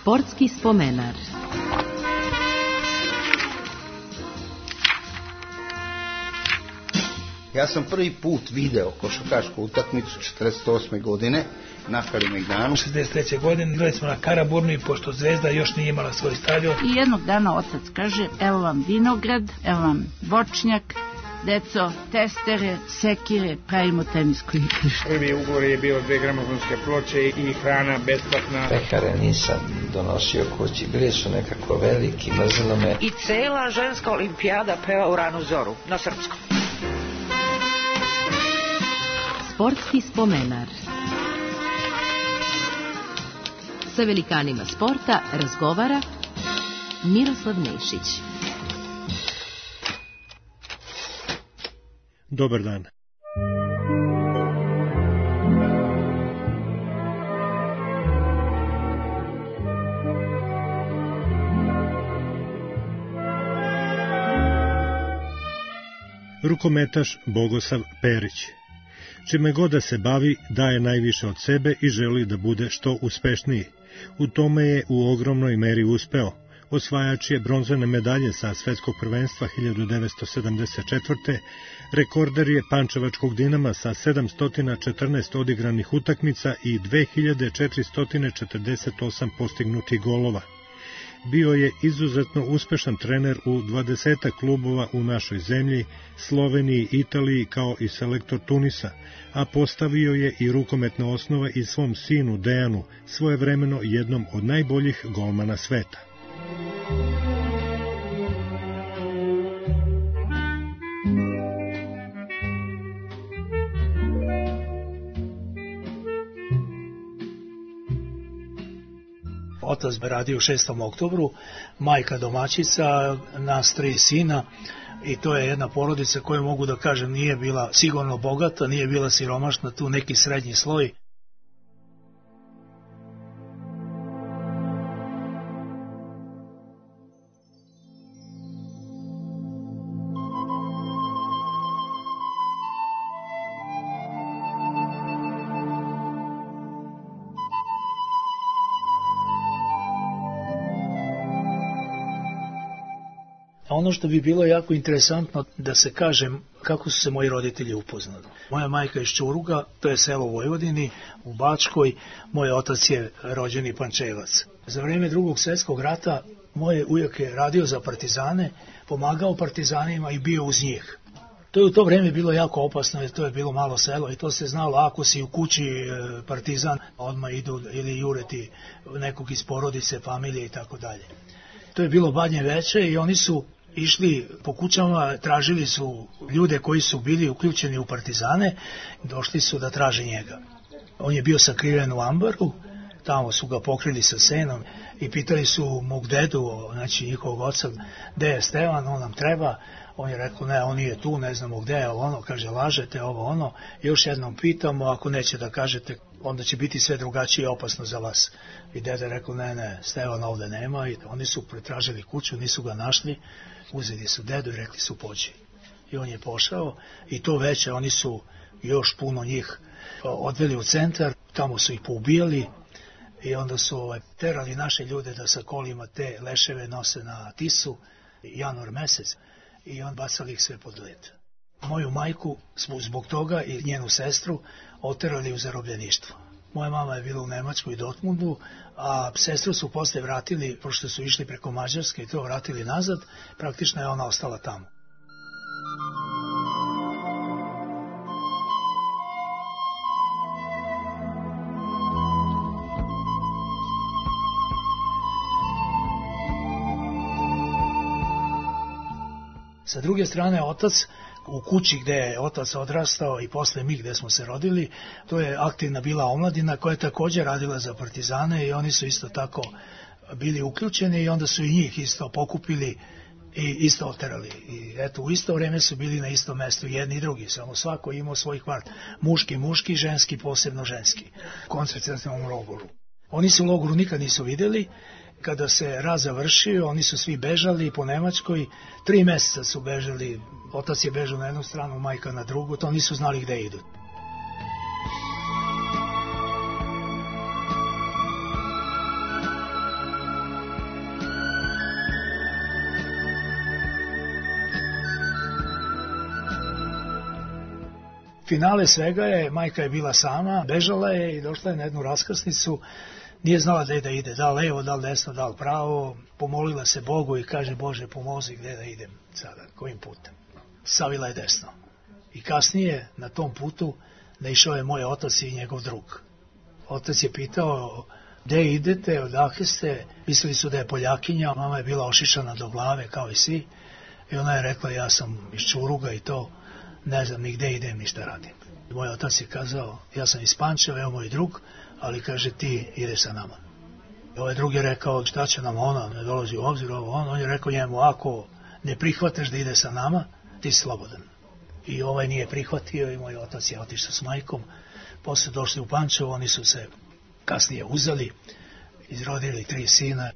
Sportski spomenar. Ja sam prvi put video košarkašku utakmicu 48. godine na Kalemegdanu. 63. godine igrali smo na Karaburmi, pošto Zvezda još nije imala svoj stadion. I jednog dana otac kaže, evo vam vinograd, evo vam voćnjak, deco, testere, sekire, pravimo tenisko igrište. Prvi ugovor je bio 2 gramofonske ploče i hrana besplatna. Pekare nisam donosio kući, bili su nekako veliki, mrzelo me. I cela ženska olimpijada peva u ranu zoru, na srpskom. Sportski spomenar. Sa velikanima sporta razgovara Miroslav Nešić. Dobar dan. Rukometaš Bogosav Perić. Čime god da se bavi, daje najviše od sebe i želi da bude što uspešniji. U tome je u ogromnoj meri uspeo. Osvajač je bronzane medalje sa svetskog prvenstva 1974. Rekorder je Pančevačkog Dinama sa 714 odigranih utakmica i 2448 postignutih golova. Bio je izuzetno uspešan trener u 20 klubova u našoj zemlji, Sloveniji, Italiji kao i selektor Tunisa, a postavio je i rukometne osnove i svom sinu Dejanu, svojevremeno jednom od najboljih golmana sveta. Otac bi radio u 6. oktobru, majka domaćica, nas 3 sina i to je jedna porodica koja mogu da kažem nije bila sigurno bogata, nije bila siromašna, tu neki srednji sloj. Ono što bi bilo jako interesantno da se kažem kako su se moji roditelji upoznali. Moja majka je iz Čuruga, to je selo u Vojvodini, u Bačkoj, moj otac je rođeni Pančevac. Za vreme Drugog svjetskog rata moj ujak je radio za partizane, pomagao partizanima i bio uz njih. To je u to vreme bilo jako opasno, jer to je bilo malo selo i to se znalo, ako si u kući partizan, odmah idu ili jureti nekog iz porodice, familije i tako dalje. To je bilo Badnje veče i oni su išli po kućama, tražili su ljude koji su bili uključeni u partizane, došli su da traže njega. On je bio sakriven u ambaru, tamo su ga pokrili sa senom i pitali su mog dedu, znači njihovog oca, gde je Stevan, on nam treba. On je rekao, ne, on nije tu, ne znamo gde je, ono, kaže, lažete, ovo, ono. Još jednom pitamo, ako neće da kažete, onda će biti sve drugačije i opasno za vas. I deda je rekao, ne, Stevan ovde nema. I oni su pretražili kuću, nisu ga našli, uzeli su dedu i rekli su pođi. I on je pošao i to veće, oni su još puno njih odveli u centar, tamo su ih poubijali i onda su terali naše ljude da sa kolima te leševe nose na Tisu, januar mesec. I on bacali ih sve pod led. Moju majku smo zbog toga i njenu sestru oterali u zarobljeništvo. Moja mama je bila u Nemačkoj i Dortmundu, a sestru su posle vratili, pošto su išli preko Mađarske i to vratili nazad, praktično je ona ostala tamo. Sa druge strane, otac u kući gde je otac odrastao i posle mi gde smo se rodili, to je aktivna bila omladina koja je također radila za partizane i oni su isto tako bili uključeni i onda su i njih isto pokupili i isto oterali. I eto, u isto vreme su bili na istom mestu jedni i drugi, samo svako imao svoj kvart. Muški, ženski, posebno ženski. Koncentracionom logoru. Oni se u logoru nikad nisu videli. Kada se rat završio, oni su svi bežali po Nemačkoj, 3 meseca su bežali, otac je bežao na jednu stranu, majka na drugu, to nisu znali gde idu. Finale svega je, majka je bila sama, bežala je i došla je na jednu raskrsnicu, nije znala gde da ide, da li levo, da li desno, da li pravo, pomolila se Bogu i kaže, Bože, pomozi gde da idem sada, kojim putem. Savila je desno. I kasnije na tom putu naišao je moj otac i njegov drug. Otac je pitao, gde idete, odakle ste, mislili su da je Poljakinja, mama je bila ošišana do glave kao i svi, i ona je rekla, ja sam iz Čuruga i to, ne znam ni gde idem, ni šta radim. Moj otac je kazao, ja sam iz Pančeva, evo moj drug, ali kaže, ti ideš sa nama. I ovaj drug je rekao, šta će nam ona, ne dolazi u obzir ovo, on je rekao njemu, ako ne prihvataš da ide sa nama, ti si slobodan. I ovaj nije prihvatio i moj otac je otišao s majkom, posle došli u Pančevo, oni su se kasnije uzeli, izrodili 3 sina.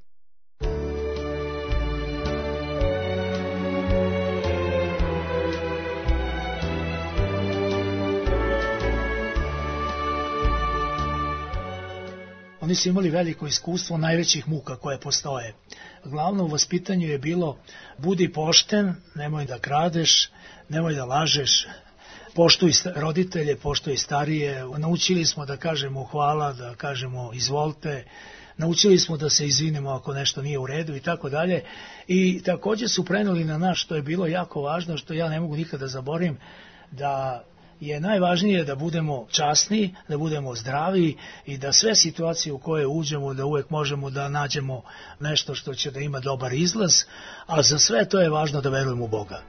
Oni su imali veliko iskustvo najvećih muka koje postoje. Glavno u vaspitanju je bilo, budi pošten, nemoj da kradeš, nemoj da lažeš, poštuj roditelje, poštuj starije, naučili smo da kažemo hvala, da kažemo izvolite, naučili smo da se izvinemo ako nešto nije u redu i tako dalje. I također su preneli na nas, što je bilo jako važno, što ja ne mogu nikada zaboravim, da je najvažnije da budemo časni, da budemo zdravi i da sve situacije u koje uđemo, da uvek možemo da nađemo nešto što će da ima dobar izlaz, a za sve to je važno da verujemo u Boga.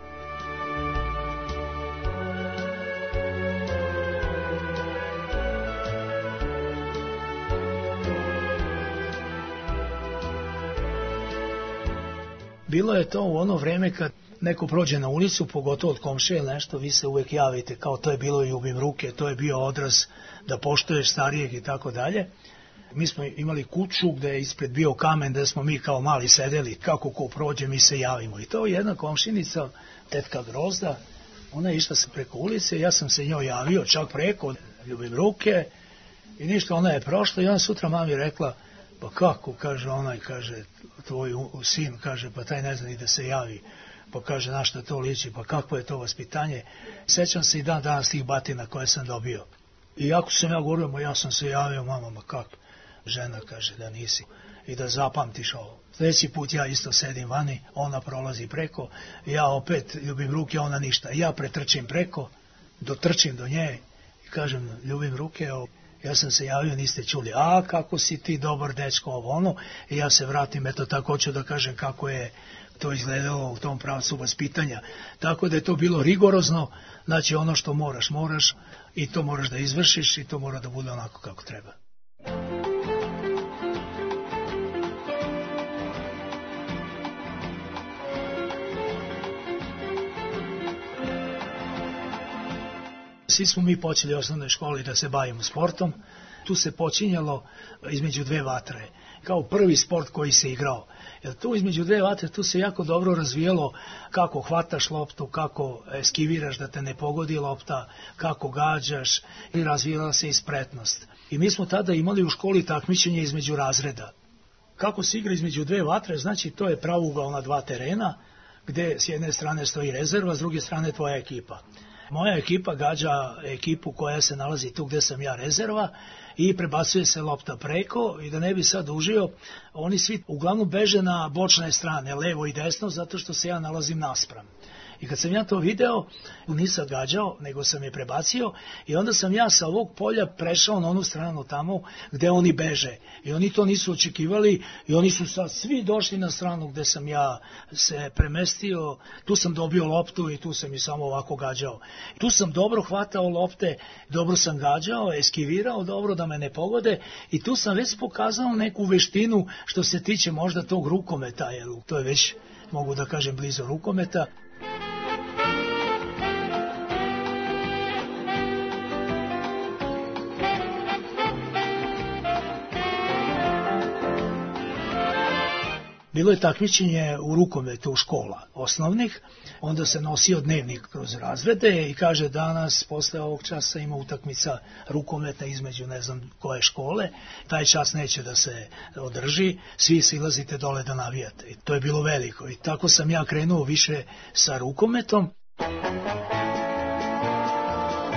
Bilo je to u ono vreme kad neko prođe na ulicu, pogotovo od komšije ili nešto, vi se uvek javite, kao to je bilo i ljubim ruke, to je bio odraz da poštuješ starijeg i tako dalje. Mi smo imali kuću gde je ispred bio kamen, gde smo mi kao mali sedeli, kako ko prođe mi se javimo. I to jedna komšinica, tetka Grozda, ona je išla se preko ulice, ja sam se njoj javio čak preko, ljubim ruke i ništa, ona je prošla i ona sutra mami rekla, pa kako, kaže onaj, kaže, tvoj sin, kaže, pa taj ne zna ni da se javi, pa kaže, na šta to liči, pa kakvo je to vaspitanje. Sećam se i dan danas tih batina koje sam dobio. I ako sam ja govorio, ja sam se javio, mama, ma kako? Žena kaže da nisi i da zapamtiš ovo. Sljedeći put ja isto sedim vani, ona prolazi preko, ja opet ljubim ruke, ona ništa. Ja pretrčim preko, dotrčim do nje i kažem, ljubim ruke, ja sam se javio, niste čuli, a kako si ti dobar dečko, ovo ono, i ja se vratim, eto tako hoću da kažem kako je to izgledalo u tom pravcu vaspitanja. Tako da je to bilo rigorozno, znači ono što moraš i to moraš da izvršiš i to mora da bude onako kako treba. Svi smo mi počeli u osnovnoj školi da se bavimo sportom. Tu se počinjalo između 2 vatre, kao prvi sport koji se igrao. Jer tu između 2 vatre, tu se jako dobro razvijelo kako hvataš loptu, kako eskiviraš da te ne pogodi lopta, kako gađaš, i razvijala se i spretnost. I mi smo tada imali u školi takmičenje između razreda. Kako se igra između 2 vatre, znači to je pravougaona 2 terena, gde s jedne strane stoji rezerva, s druge strane tvoja ekipa. Moja ekipa gađa ekipu koja se nalazi tu gde sam ja rezerva i prebacuje se lopta preko i da ne bi sad dužio, oni svi uglavnom beže na bočne strane, levo i desno, zato što se ja nalazim naspram. I kad sam ja to video, nisam gađao, nego sam je prebacio i onda sam ja sa ovog polja prešao na onu stranu tamo gde oni beže. I oni to nisu očekivali i oni su sad svi došli na stranu gde sam ja se premestio, tu sam dobio loptu i tu sam i samo ovako gađao. Tu sam dobro hvatao lopte, dobro sam gađao, eskivirao dobro da me ne pogode i tu sam već pokazao neku veštinu što se tiče možda tog rukometa, jer to je već, mogu da kažem, blizu rukometa. Bilo je takmičenje u rukometu u škola osnovnih, onda se nosio dnevnik kroz razrede i kaže danas posle ovog časa ima utakmica rukometa između ne znam koje škole, taj čas neće da se održi, svi silazite dole da navijate. I to je bilo veliko i tako sam ja krenuo više sa rukometom.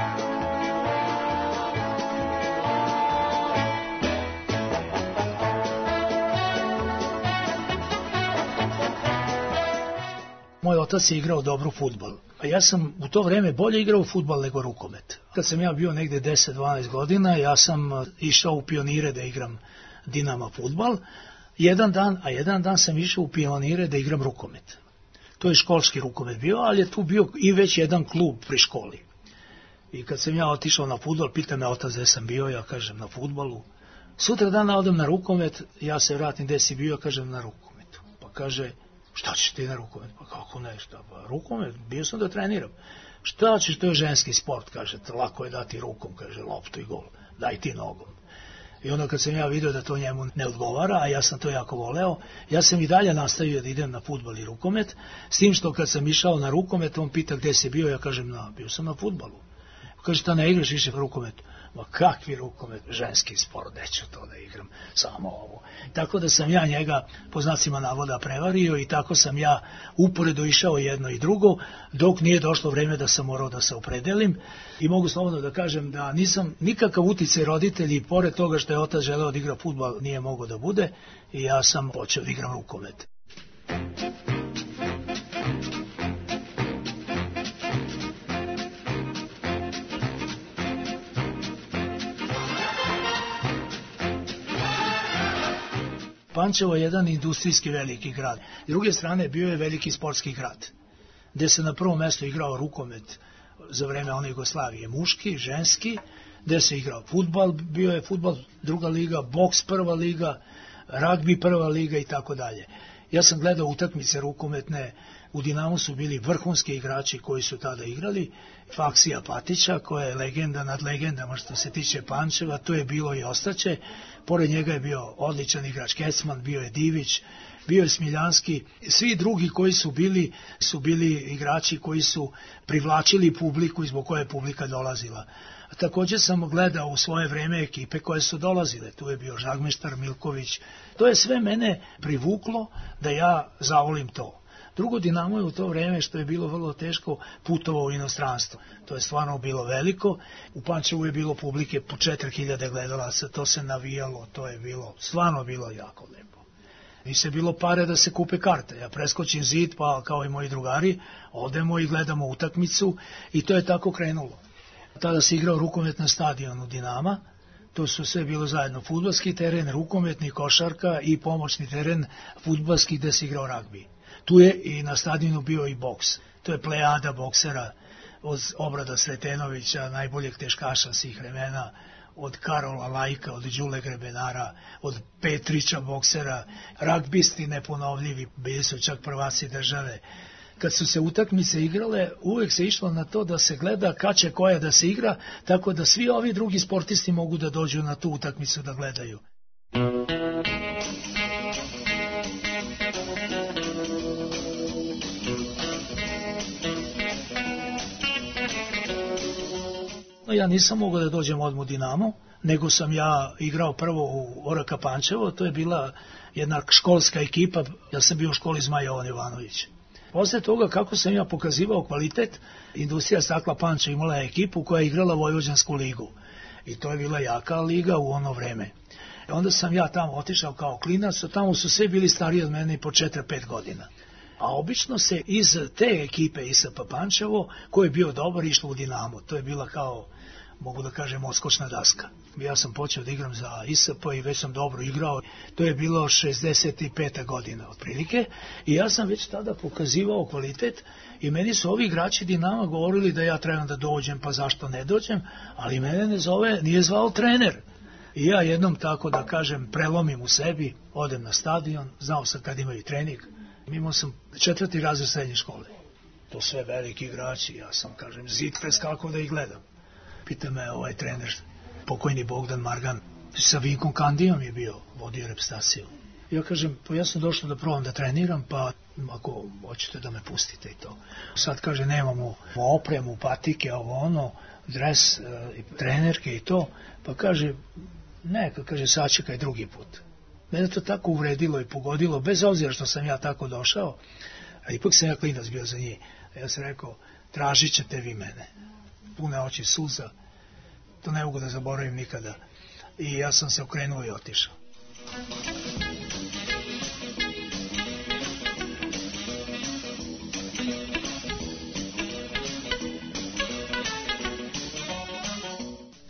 otac je igrao dobro fudbal. A ja sam u to vreme bolje igrao fudbal nego rukomet. Kad sam ja bio negde 10-12 godina, ja sam išao u Pionire da igram Dinama fudbal, jedan dan sam išao u Pionire da igram rukomet. To je školski rukomet bio, ali je tu bio i već jedan klub pri školi. I kad sam ja otišao na fudbal, pita me otac gde sam bio, ja kažem na fudbalu. Sutra dana odem na rukomet, ja se vratim gde si bio, kažem na rukometu. Pa kaže, šta ćeš ti na rukomet? Pa kako ne, šta? Pa rukomet, bio sam da treniram. Šta ćeš, to je ženski sport, kaže, lako je dati rukom, kaže, loptu i gol, daj ti nogom. I onda kad sam ja vidio da to njemu ne odgovara, a ja sam to jako voleo, ja sam i dalje nastavio da idem na fudbal i rukomet, s tim što kad sam išao na rukomet, on pita gde si bio, ja kažem, bio sam na fudbalu. Kaže, šta ne igraš više rukomet? Ma kakvi rukomet, ženski sport, neću to da igram, samo ovo. Tako da sam ja njega, po znacima navoda, prevario i tako sam ja uporedo išao jedno i drugo, dok nije došlo vreme da sam morao da se opredelim. I mogu slobodno da kažem da nisam nikakav uticaj roditelji, pored toga što je otac želeo da igra fudbal, nije mogao da bude, i ja sam počeo da igram rukomet. Pančevo je jedan industrijski veliki grad. S druge strane, bio je veliki sportski grad, gde se na prvom mestu igrao rukomet za vreme one Jugoslavije, muški, ženski, gde se igrao fudbal, bio je fudbal druga liga, boks prva liga, ragbi prva liga i tako dalje. Ja sam gledao utakmice rukometne, u Dinamu su bili vrhunski igrači koji su tada igrali, Faksija Patića, koja je legenda nad legendama što se tiče Pančeva, to je bilo i ostaće. Pored njega je bio odličan igrač Kecman, bio je Divić, bio je Smiljanski, svi drugi koji su bili igrači koji su privlačili publiku i zbog koje je publika dolazila. Također sam gledao u svoje vreme ekipe koje su dolazile, tu je bio Žagmeštar, Milković, to je sve mene privuklo da ja zavolim to. Drugo, Dinamo je u to vreme, što je bilo vrlo teško, putovao u inostranstvo. To je stvarno bilo veliko. U Pančevu je bilo publike po 4000 gledalaca, to se navijalo, to je bilo, stvarno bilo jako lepo. Nije bilo pare da se kupe karte. Ja preskočim zid, pa kao i moji drugari, odemo i gledamo utakmicu i to je tako krenulo. Tada se igrao rukomet na stadionu Dinama, to su sve bilo zajedno fudbalski teren, rukometni, košarka i pomoćni teren fudbalski gde se igrao ragbi. Tu je i na stadionu bio i boks. To je plejada boksera od Obrada Sretenovića, najboljeg teškaša svih vremena, od Karola Lajka, od Đule Grebenara, od Petrića boksera, ragbisti neponovljivi, bili su čak prvaci države. Kad su se utakmice igrale, uvek se išlo na to da se gleda kad će koja da se igra, tako da svi ovi drugi sportisti mogu da dođu na tu utakmicu da gledaju. Ja nisam mogao da dođem odmah u Dinamo, nego sam ja igrao prvo u Oraka Pančevo, to je bila jedna školska ekipa, ja sam bio u školi Zmaj Jovan Jovanović. Posle toga, kako sam ja pokazivao kvalitet, Industrija stakla Pančevo imala je ekipu koja je igrala Vojvođansku ligu. I to je bila jaka liga u ono vreme. Onda sam ja tamo otišao kao klinac, tamo su sve bili stariji od mene po 4-5 godina. A obično se iz te ekipe ISP Pančevo, ko je bio dobar, išlo u Dinamo. To je bila kao, mogu da kažem, odskočna daska. Ja sam počeo da igram za ISP i već sam dobro igrao. To je bilo 65. godina otprilike i ja sam već tada pokazivao kvalitet i meni su ovi igrači Dinama govorili da ja trebam da dođem, pa zašto ne dođem, ali mene nije zvao trener. I ja jednom, tako da kažem, prelomim u sebi, odem na stadion, znao sam kad imaju trening, imao sam 4. razred srednje škole. To sve veliki igrači, ja sam, kažem, zid preskakao da ih gledam. Pita me ovaj trener, pokojni Bogdan Margan, sa Vinkom Kandijom je bio, vodio reprezentaciju. Ja kažem, pa ja sam došao da probam da treniram, pa ako hoćete da me pustite i to. Sad, kaže, nemamo opremu, patike, ovo ono, dres, trenerke i to, pa kaže, ne, kaže, sačekaj drugi put. Mene to tako uvredilo i pogodilo, bez obzira što sam ja tako došao, a ipak sam ja klinac bio za njih. Ja sam rekao, tražit ćete vi mene. Pune oči suza, to ne mogu da zaboravim nikada. I ja sam se okrenuo i otišao.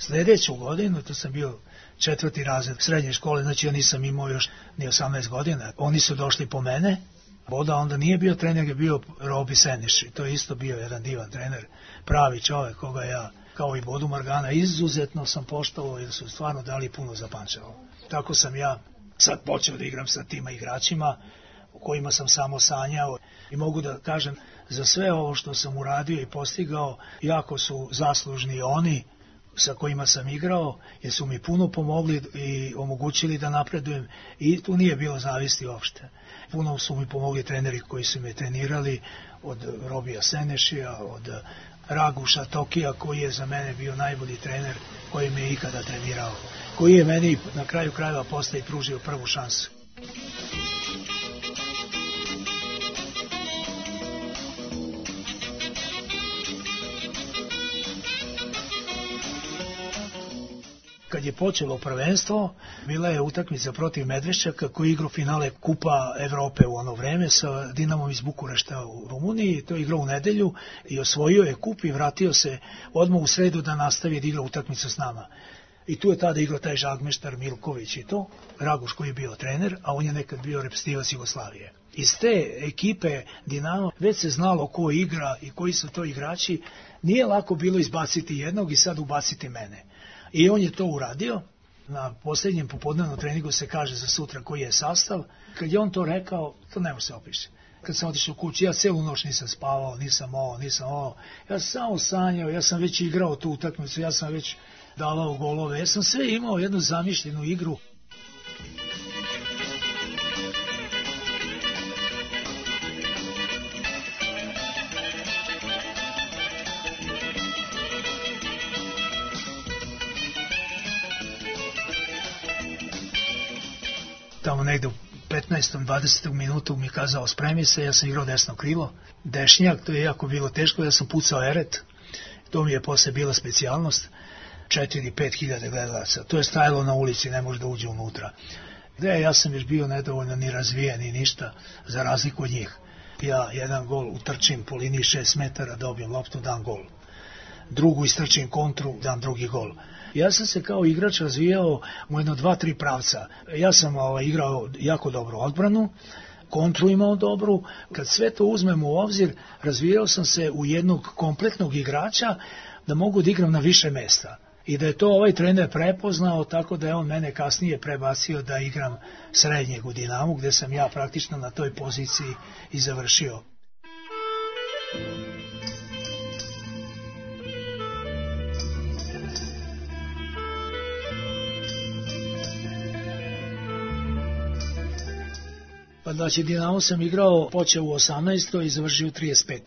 Sljedeću godinu, to sam bio 4. razred srednje škole, znači ja nisam imao još ni 18 godina. Oni su došli po mene, Boda onda nije bio trener, je bio Robi Seniš. To je isto bio jedan divan trener, pravi čovjek koga ja, kao i Bodu Margana, izuzetno sam poštovao jer su stvarno dali puno za Pančevo. Tako sam ja sad počeo da igram sa tima igračima u kojima sam samo sanjao i mogu da kažem za sve ovo što sam uradio i postigao, jako su zaslužni oni sa kojima sam igrao, jer su mi puno pomogli i omogućili da napredujem i tu nije bilo zavisti uopšte. Puno su mi pomogli treneri koji su me trenirali, od Robija Senešija, od Raguša Tokija, koji je za mene bio najbolji trener koji me je ikada trenirao, koji je meni na kraju krajeva posle i pružio prvu šansu. Kad je počelo prvenstvo, bila je utakmica protiv Medvešćaka koji je igrao finale Kupa Evrope u ono vreme sa Dinamom iz Bukurešta u Rumuniji. To je igrao u nedelju i osvojio je kup i vratio se odmah u sredu da nastavi da igra utakmicu s nama. I tu je tada igrao taj žagmeštar Milković i to, Raguš koji je bio trener, a on je nekad bio reprezentativac Jugoslavije. Iz te ekipe Dinamo već se znalo ko igra i koji su to igrači. Nije lako bilo izbaciti jednog i sad ubaciti mene. I on je to uradio. Na posljednjem popodnevnom treningu se kaže za sutra koji je sastav. Kad je on to rekao, to ne može se opiše. Kad sam otišao kući, ja celu noć nisam spavao, nisam ovo. Ja sam samo sanjao, ja sam već igrao tu utakmicu, ja sam već davao golove. Ja sam sve imao jednu zamišljenu igru. Tamo negde u 15. 20. minutu mi kazao spremi se, ja sam igrao desno krilo, dešnjak, to je jako bilo teško, ja sam pucao eret, to mi je posle bila specijalnost, 4-5 hiljade gledalaca, to je stajalo na ulici, ne može da uđe unutra. Ja sam još bio nedovoljno ni razvijen ni ništa, za razliku od njih. Ja jedan gol utrčim po liniji 6 metara, dobijem loptu, dam gol. Drugu istrčim kontru, dam drugi gol. Ja sam se kao igrač razvijao u jedno 2-3 pravca. Ja sam igrao jako dobro odbranu, kontru imao dobru. Kad sve to uzmemo u obzir, razvijao sam se u jednog kompletnog igrača da mogu da igram na više mesta. I da je to ovaj trener prepoznao, tako da je on mene kasnije prebacio da igram srednjeg u Dinamu, gde sam ja praktično na toj poziciji i završio. Pa znači Dinamo sam igrao, počeo u 18. i završio u 35.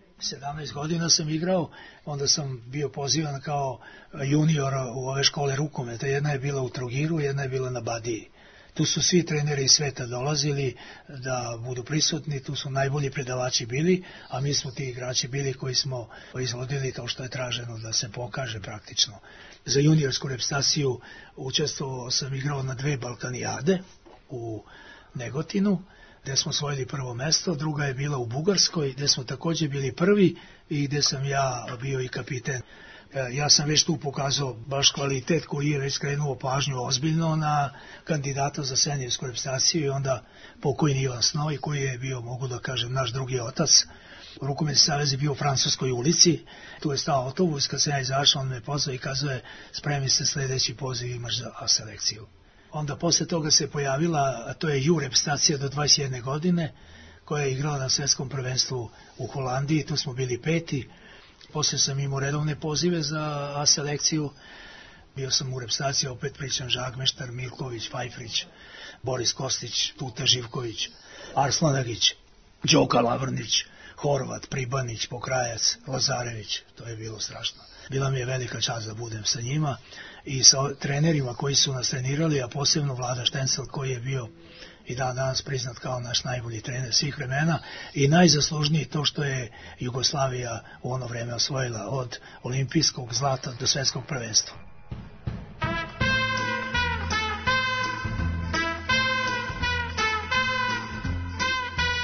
17 godina sam igrao, onda sam bio pozivan kao junior u ove škole rukometa. Jedna je bila u Trogiru, jedna je bila na Badiji. Tu su svi treneri iz sveta dolazili da budu prisutni, tu su najbolji predavači bili, a mi smo ti igrači bili koji smo izvodili to što je traženo da se pokaže praktično. Za juniorsku reprezentaciju učestvovao sam, igrao na 2 Balkanijade u Negotinu, gde smo osvojili prvo mesto, druga je bila u Bugarskoj, gde smo također bili prvi i gde sam ja bio i kapiten. Ja sam već tu pokazao baš kvalitet koji je već skrenuo pažnju ozbiljno na kandidata za seniorsku reprezentaciju i onda pokojni Ivan Snoj koji je bio, mogu da kažem, naš drugi otac. Rukometni savez je bio u Francuskoj ulici, tu je stao autobus, kad sam ja izašao, on me pozvao i kazuje spremi se, sljedeći poziv imaš za A selekciju. Onda posle toga se pojavila, a to je ju reprezentacija do 21 godine, koja je igrala na svetskom prvenstvu u Holandiji, tu smo bili 5. Posle sam imao redovne pozive za A selekciju, bio sam u reprezentaciji, opet pričam, Žagmeštar, Milković, Fajfrić, Boris Kostić, Tuta Živković, Arslanagić, Đoka Lavrnić, Horvat, Pribanić, Pokrajac, Lazarević, to je bilo strašno. Bila mi je velika čast da budem sa njima i sa trenerima koji su nas trenirali, a posebno Vlada Štencel koji je bio i danas priznat kao naš najbolji trener svih vremena i najzaslužniji to što je Jugoslavija u ono vreme osvojila od olimpijskog zlata do svetskog prvenstva.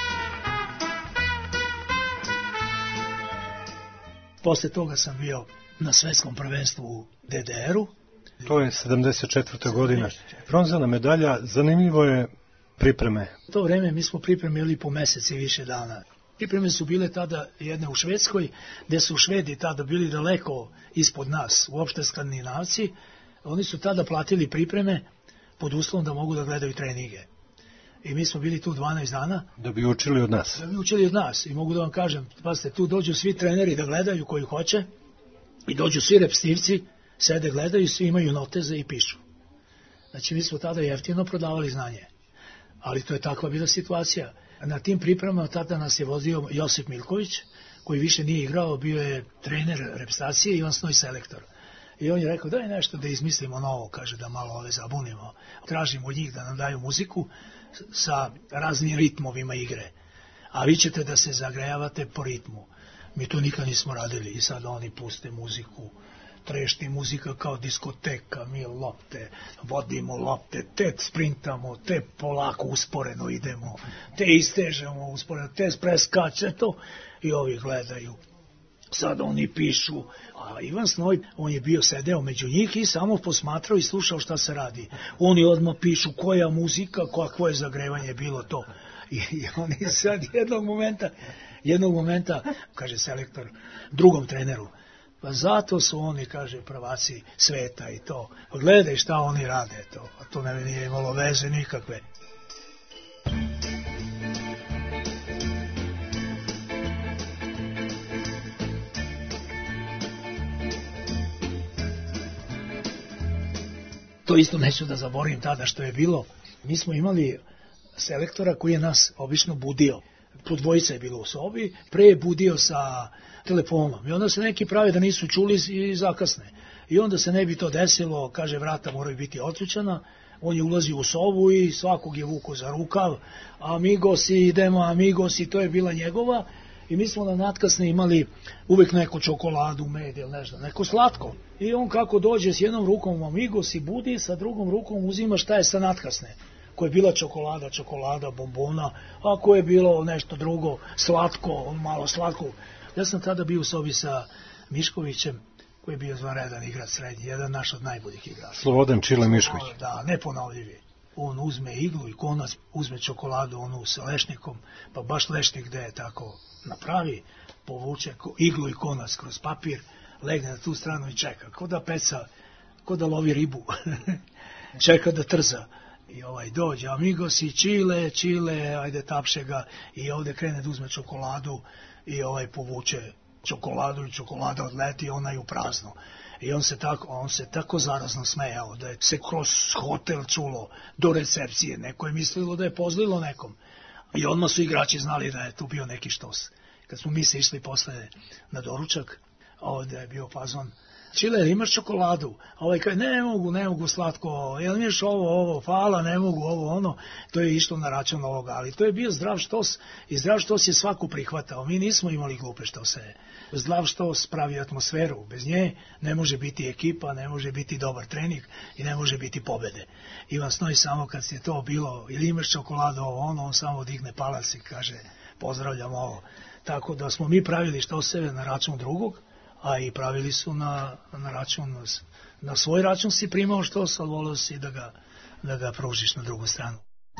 Posle toga sam bio na svetskom prvenstvu u DDR-u. To je 74. godina. Bronzana medalja, zanimljivo je pripreme. U to vreme mi smo pripremili po mesec i više dana. Pripreme su bile tada jedne u Švedskoj, gde su Švedi tada bili daleko ispod nas, uopšte Skandinavci. Oni su tada platili pripreme pod uslovom da mogu da gledaju treninge. I mi smo bili tu 12 dana. Da bi učili od nas. Da bi učili od nas. I mogu da vam kažem, pazite, tu dođu svi treneri da gledaju koji hoće i dođu svi repstivci, sede, gledaju, svi imaju noteze i pišu. Znači, mi smo tada jeftino prodavali znanje. Ali to je takva bila situacija. Na tim pripremama tada nas je vozio Josip Milković, koji više nije igrao, bio je trener repstacije i on snoj selektor. I on je rekao, daj nešto da izmislimo novo, kaže, da malo ove zabunimo. Tražimo od njih da nam daju muziku sa raznim ritmovima igre. A vi ćete da se zagrejavate po ritmu. Mi to nikad nismo radili i sad oni puste muziku, trešti muzika kao diskoteka, mi lopte, vodimo lopte, te sprintamo, te polako usporeno idemo, te istežemo usporeno, te preskače to i ovi gledaju. Sad oni pišu, a Ivan Snoj, on je bio sedeo među njih i samo posmatrao i slušao šta se radi. Oni odmah pišu koja muzika, kakvo je zagrevanje bilo to. I oni sad jednog momenta, kaže selektor, drugom treneru, pa zato su oni, kaže, prvaci sveta i to. Pa gledaj šta oni rade to, a to ne nije imalo veze nikakve. To isto neću da zaboravim tada što je bilo. Mi smo imali selektora koji je nas obično budio. Po dvojica je bilo u sobi, pre je budio sa telefonom. I onda se neki prave da nisu čuli i zakasne. I onda se ne bi to desilo, kaže, vrata moraju biti otključana. On je ulazio u sobu i svakog je vuko za rukav. Amigosi, idemo, amigosi, to je bila njegova. I mi smo na natkasne imali uvek neku čokoladu, med ili nešto, neko slatko. I on kako dođe s jednom rukom amigos i budi, sa drugom rukom uzima šta je sa natkasne. Ko je bila čokolada, bombona, a ko je bilo nešto drugo, slatko, malo slatko. Ja sam tada bio u sobi sa Miškovićem, koji je bio zvanredan igrač srednji, jedan naš od najboljih igrača. Slobodan Čile Mišković. Da, neponovljivi. On uzme iglu i konac, uzme čokoladu onu sa lešnikom, pa baš lešnik gde je tako napravi, povuče iglu i konac kroz papir, legne na tu stranu i čeka, ko da peca, ko da lovi ribu, čeka da trza. I dođe, amigos i Čile, ajde tapše ga i ovde krene da uzme čokoladu i povuče čokoladu i čokolada odleti, ona je u prazno. I on se tako zarazno smejao da je se kroz hotel čulo do recepcije, neko je mislilo da je pozlilo nekom. I odmah su igrači znali da je tu bio neki štos. Kad smo mi se išli posle na doručak, ovde je bio fazon, Čile, imaš čokoladu? Kaže, ne mogu slatko, jel imaš ovo, hvala, ne mogu ovo, ono. To je išlo na račun ovoga, ali to je bio zdrav štos i zdrav štos je svako prihvatao. Mi nismo imali glupe štose. Zdrav štos pravi atmosferu, bez nje ne može biti ekipa, ne može biti dobar trening i ne može biti pobede. Ivan Snoj samo kad se to bilo, ili imaš čokoladu, ovo, ono, on samo digne palac i kaže, pozdravljam ovo. Tako da smo mi pravili štoseve na račun drugog, a i pravili su na račun, na svoj račun si primao štos, ali volio si da ga pružiš na drugu stranu.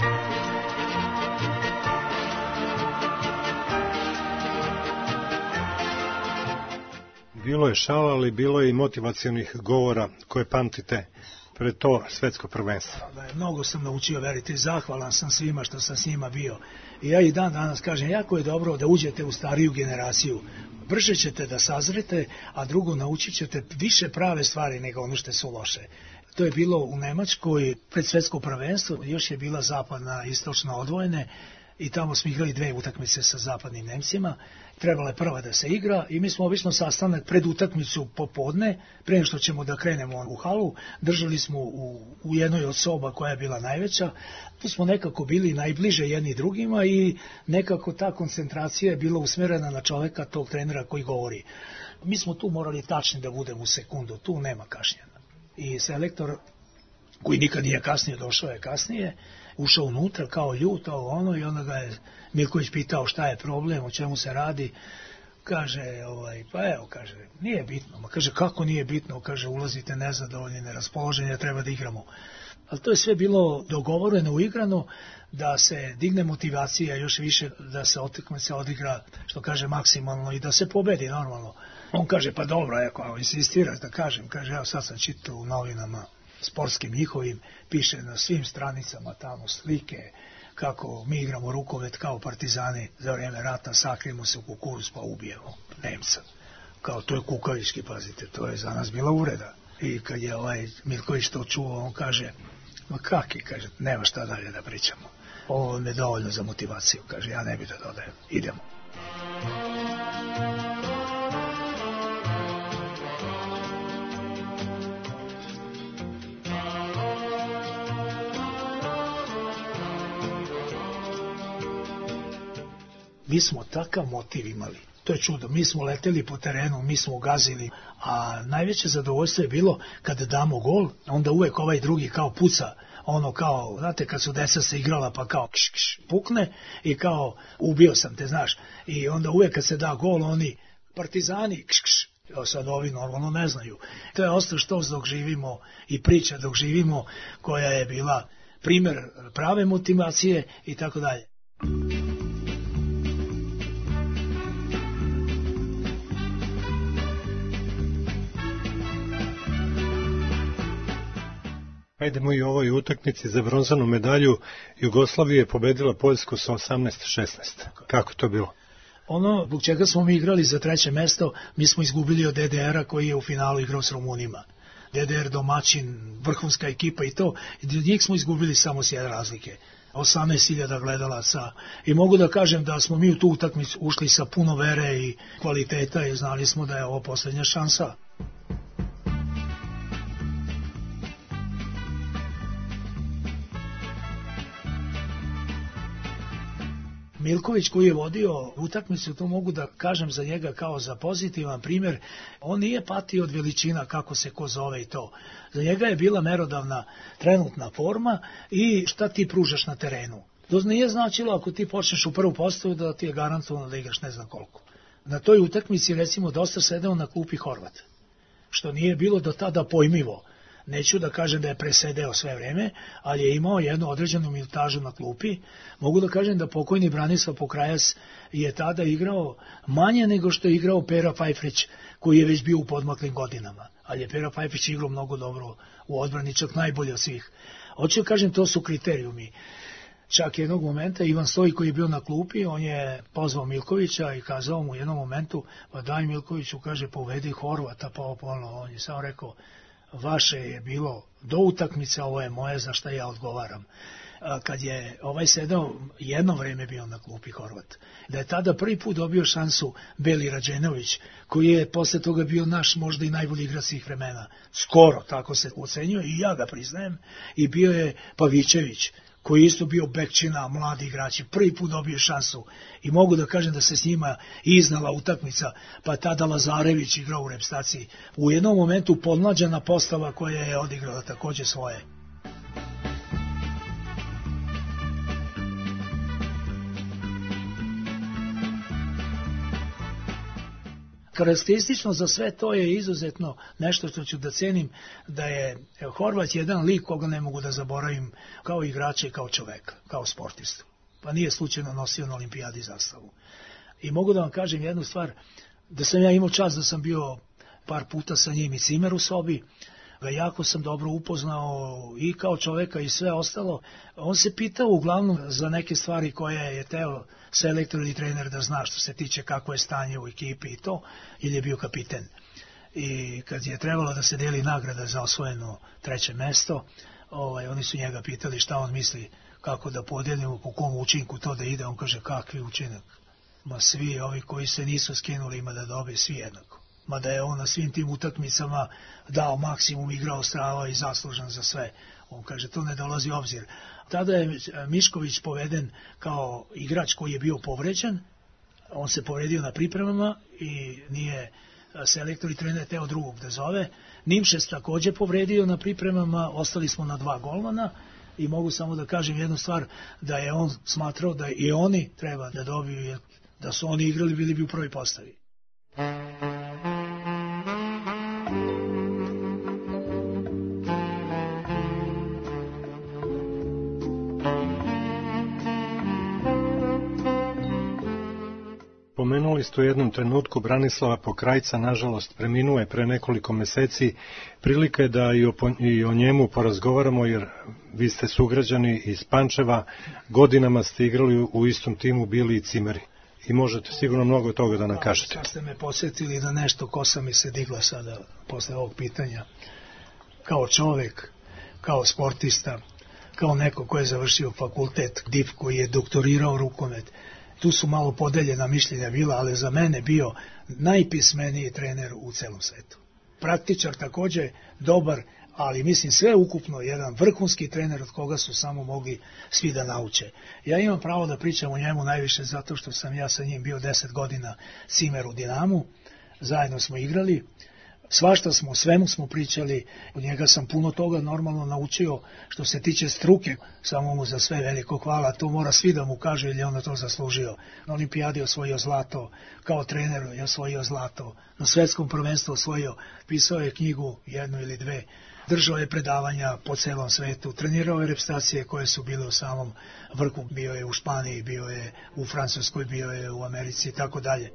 Bilo je šala, ali bilo je i motivacionih govora koje pamtite pred to svetsko prvenstvo. Mnogo sam naučio, verite, zahvalan sam svima što sam s njima bio. I ja i dan danas kažem, jako je dobro da uđete u stariju generaciju. Brže ćete da sazrete, a drugo naučit ćete više prave stvari nego ono što su loše. To je bilo u Nemačkoj pred svetsko prvenstvo, još je bila zapadna istočna odvojene i tamo smo igrali 2 utakmice sa zapadnim Nemcima. Trebala je prva da se igra i mi smo obično sastanak pred utakmicu popodne, pre nego što ćemo da krenemo u halu, držali smo u jednoj od soba koja je bila najveća. Tu smo nekako bili najbliže jedni drugima i nekako ta koncentracija je bila usmerena na čoveka, tog trenera koji govori. Mi smo tu morali tačni da budemo u sekundu, tu nema kašnjenja. I selektor, koji nikad nije kasnije, došao je kasnije, ušao unutra kao ljut, i onda ga je Milković pitao šta je problem, o čemu se radi. kaže, pa evo, kaže, nije bitno. Ma kaže, kako nije bitno? Kaže, ulazite nezadovoljni, neraspoloženi, treba da igramo. Ali to je sve bilo dogovoreno, uigrano, da se digne motivacija još više, da se utakmica odigra, što kaže, maksimalno i da se pobedi normalno. On kaže, pa dobro, ako insistiraš da kažem, kaže, evo sad sam čitao u novinama sportskim njihovim, piše na svim stranicama tamo slike, kako mi igramo rukomet kao partizani za vrijeme rata, sakrijemo se u kukuruz pa ubijemo Nemca. Kao to je kukavički, pazite, to je za nas bila uvreda. I kad je Milković to čuo, on kaže, ma kaki, kaže, nema šta dalje da pričamo. Ovo mi je dovoljno za motivaciju, kaže, ja ne bih da dodajem, idemo. Mi smo takav motiv imali. To je čudo. Mi smo leteli po terenu, mi smo gazili, a najveće zadovoljstvo je bilo kada damo gol, onda uvek ovaj drugi kao puca, ono kao, znate, kad su deca se igrala pa kao kš, kš, pukne i kao ubio sam te, znaš. I onda uvek kad se da gol, oni partizani kš, kš. Sad ovi normalno ne znaju. To je ostalo što dok živimo i priča dok živimo, koja je bila primer prave motivacije i tako dalje. Ajdemo i u ovoj utakmici za bronzanu medalju. Jugoslavija je pobedila Poljsku sa 18-16. Kako to bilo? Ono zbog čega smo mi igrali za treće mesto, mi smo izgubili od DDR-a koji je u finalu igrao s Rumunima. DDR domaćin, vrhunska ekipa i to, i njih smo izgubili samo s jedne razlike. 18.000 gledalaca i mogu da kažem da smo mi u tu utakmicu ušli sa puno vere i kvaliteta i znali smo da je ovo posljednja šansa. Milković koji je vodio utakmicu, to mogu da kažem za njega kao za pozitivan primjer, on nije patio od veličina kako se ko zove i to. Za njega je bila merodavna trenutna forma i šta ti pružaš na terenu. To nije značilo ako ti počneš u prvu postavu da ti je garantovano da igraš ne znam koliko. Na toj utakmici recimo dosta sedeo na klupi Horvat, što nije bilo do tada pojmivo. Neću da kažem da je presedeo sve vreme, ali je imao jednu određenu minutažu na klupi. Mogu da kažem da pokojni Branislav Pokrajac je tada igrao manje nego što je igrao Pera Pfajfrić, koji je već bio u podmaklim godinama. Ali je Pera Pfajfrić igrao mnogo dobro u odbrani, čak najbolje od svih. Hoću da kažem, to su kriterijumi. Čak jednog momenta Ivan Stoji koji je bio na klupi, on je pozvao Milkovića i kazao mu u jednom momentu, pa daj Milkoviću, kaže, povedi Horvata, pa on je samo rekao, vaše je bilo do utakmice, ovo je moje, za šta ja odgovaram. Kad je sedao jedno vreme bio na klupi Horvat, da je tada prvi put dobio šansu Beli Rađenović, koji je posle toga bio naš možda i najbolji igrač svih vremena. Skoro, tako se ocenjuje i ja ga priznajem, i bio je Pavićević, koji je isto bio bekčina, mladi igrači, prvi put dobio šansu i mogu da kažem da se s njima iznala utakmica, pa tada Lazarević igrao u reprezentaciji. U jednom momentu podmlađena postava koja je odigrala također svoje. Karakteristično za sve to je izuzetno nešto što ću da cenim, da je Horvat jedan lik koga ne mogu da zaboravim kao igrača i kao čoveka, kao sportistu. Pa nije slučajno nosio na olimpijadi zastavu. I mogu da vam kažem jednu stvar, da sam ja imao čast da sam bio par puta sa njim i cimer u sobi, ga jako sam dobro upoznao i kao čoveka i sve ostalo. On se pitao uglavnom za neke stvari koje je teo selektor ili trener da zna, što se tiče kako je stanje u ekipi i to, ili je bio kapiten. I kad je trebalo da se deli nagrada za osvojeno treće mesto, oni su njega pitali šta on misli, kako da podijelimo, po kom učinku to da ide. On kaže, kakvi učinak? Ma svi ovi koji se nisu skinuli ima da dobe svi jednako. Mada je on na svim tim utakmicama dao maksimum, igrao strava i zaslužan za sve. On kaže, to ne dolazi u obzir. Tada je Mišković poveden kao igrač koji je bio povređen. On se povredio na pripremama i nije selektor i trener teo drugog da zove. Nimšec također povredio na pripremama, ostali smo na 2 golmana i mogu samo da kažem jednu stvar, da je on smatrao da i oni treba da dobiju, da su oni igrali, bili bi u prvoj postavi. Pomenuli ste u jednom trenutku Branislava Pokrajca, nažalost preminuo je pre nekoliko meseci. Prilika je da i o njemu porazgovaramo, jer vi ste sugrađani iz Pančeva, godinama ste igrali u istom timu, bili i cimeri. I možete sigurno mnogo toga da nam kažete. Sad ste me podsjetili da nešto kosa mi se digla sada posle ovog pitanja. Kao čovek, kao sportista, kao neko ko je završio fakultet, DIF, koji je doktorirao rukomet. Tu su malo podeljena mišljenja bila, ali za mene bio najpismeniji trener u celom svetu. Praktičar takođe dobar, ali mislim sve ukupno jedan vrhunski trener od koga su samo mogli svi da nauče. Ja imam pravo da pričam o njemu najviše zato što sam ja sa njim bio 10 godina cimer u Dinamu, zajedno smo igrali, svašta smo, svemu smo pričali, od njega sam puno toga normalno naučio što se tiče struke, samo mu za sve veliko hvala, to mora svi da mu kaže jer je on to zaslužio. Na olimpijadi osvojio zlato, kao trener je osvojio zlato, na svetskom prvenstvu osvojio, pisao je knjigu, 1 ili 2, držao je predavanja po celom svetu, trenirao je reprezentacije koje su bile u samom vrhu, bio je u Španiji, bio je u Francuskoj, bio je u Americi i tako dalje.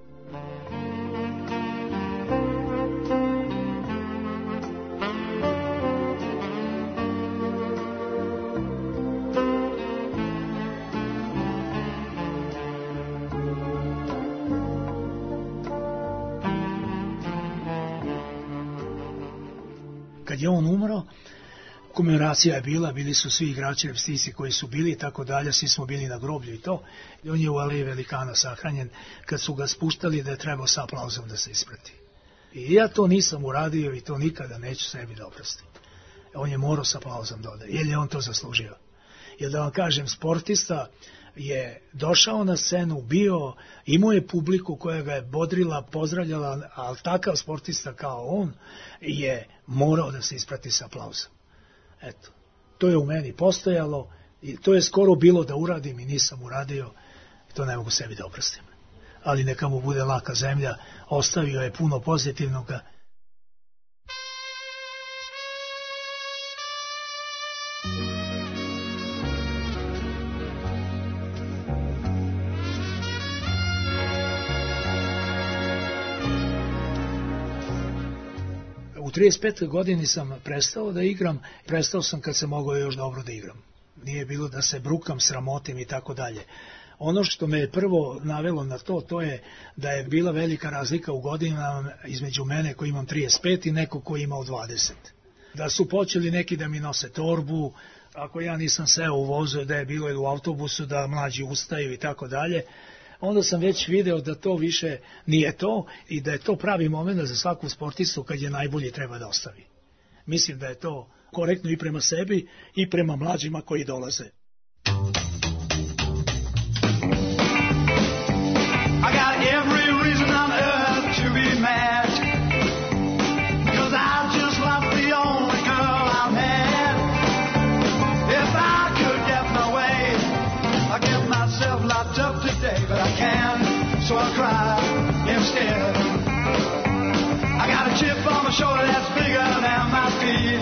Kad je on umro, komemoracija je bila, bili su svi igrači reprezentacije koji su bili i tako dalje, svi smo bili na groblju i to. I on je u Aleji Velikana sahranjen, kad su ga spuštali da je trebao sa aplauzom da se isprati. I ja to nisam uradio i to nikada neću sebi da oprostim. On je morao sa aplauzom da ode, jer je on to zaslužio. Jer da vam kažem, sportista je došao na scenu, bio, imao je publiku koja ga je bodrila, pozdravljala, ali takav sportista kao on je morao da se isprati sa aplauzom. Eto, to je u meni postojalo i to je skoro bilo da uradim i nisam uradio, to ne mogu sebi da oprostim. Ali neka mu bude laka zemlja, ostavio je puno pozitivnoga. U 35. godini sam prestao da igram, prestao sam kad sam mogao još dobro da igram. Nije bilo da se brukam, sramotim i tako dalje. Ono što me je prvo navelo na to, to je da je bila velika razlika u godinama između mene koji imam 35 i neko koji imao 20. Da su počeli neki da mi nose torbu, ako ja nisam seo u vozu, da je bilo ili u autobusu, da mlađi ustaju i tako dalje, onda sam već video da to više nije to i da je to pravi moment za svaku sportistu kad je najbolji treba da ostavi. Mislim da je to korektno i prema sebi i prema mlađima koji dolaze. I got every reason on earth to be mad, 'cause I just love the only girl I've had. If I could get my way, I'd get myself locked up today, but I can't, so I cry instead. I got a chip on my shoulder that's bigger than my feet.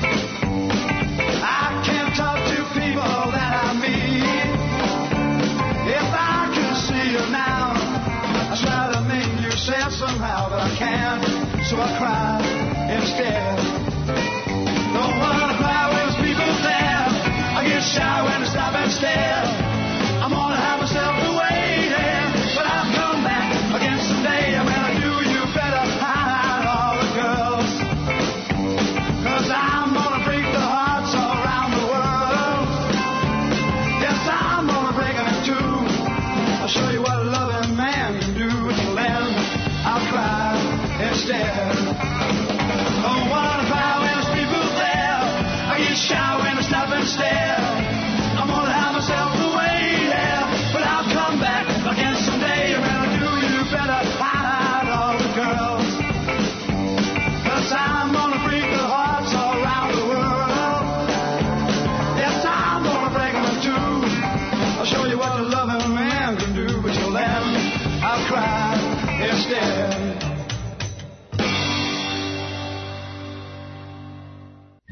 I can't talk to people that I meet. If I could see you now, I try to make you sad somehow, but I can't, so I cry instead. Don't wanna cry when there's people there. I get shy when I stop and stare. I'm gonna have myself a way there, but I'll come back again someday. And when I do, you better hide all the girls, 'cause I'm gonna break the hearts all around the world. Yes, I'm gonna break them in two. I'll show you what a loving man can do. Till then, I'll cry instead. Don't wanna cry when there's people there. I get shy when I stop and stare. I'm gonna have myself a way there, but I'll come back again someday. And when I do, you better hide all the girls, 'cause I'm gonna break the hearts all around the world. Yes, I'm gonna break them in two. I'll show you what a loving man can do, but till then, I'll cry instead.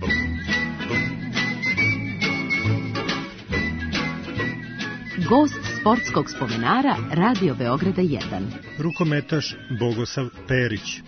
Gost sportskog spomenara Radio Beograda 1. Rukometaš Bogosav Perić.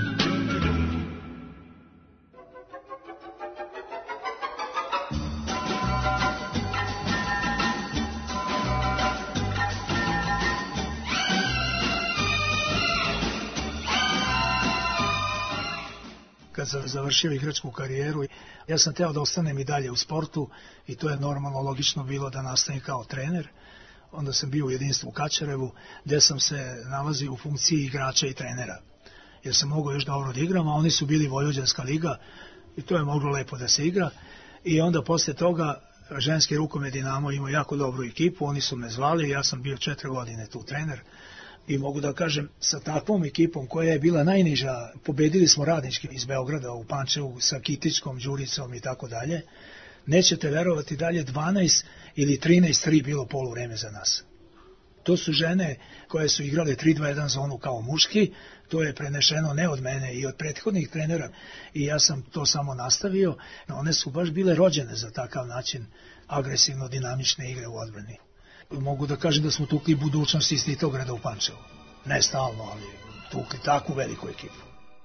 Kad sam završio igračku karijeru, ja sam teo da ostanem i dalje u sportu i to je normalno, logično bilo da nastavim kao trener. Onda sam bio u Jedinstvu u Kačarevu, gdje sam se nalazio u funkciji igrača i trenera. Jer sam mogao još dobro da igram, a oni su bili Vojvođanska liga i to je moglo lepo da se igra. I onda posle toga ženski rukomet Dinamo imao jako dobru ekipu, oni su me zvali, ja sam bio 4 godine tu trener. I mogu da kažem, sa takvom ekipom koja je bila najniža, pobedili smo Radnički iz Beograda u Pančevu sa Kitičkom, Đuricom i tako dalje. Nećete verovati, dalje 12 ili 13-3 bilo poluvreme za nas. To su žene koje su igrale 3-2-1 zonu kao muški, to je prenešeno ne od mene i od prethodnih trenera i ja sam to samo nastavio. One su baš bile rođene za takav način agresivno dinamične igre u odbrani. Mogu da kažem da smo tukli budućnost iz Titograda u Pančevu. Ne stalno, ali tukli takvu veliku ekipu.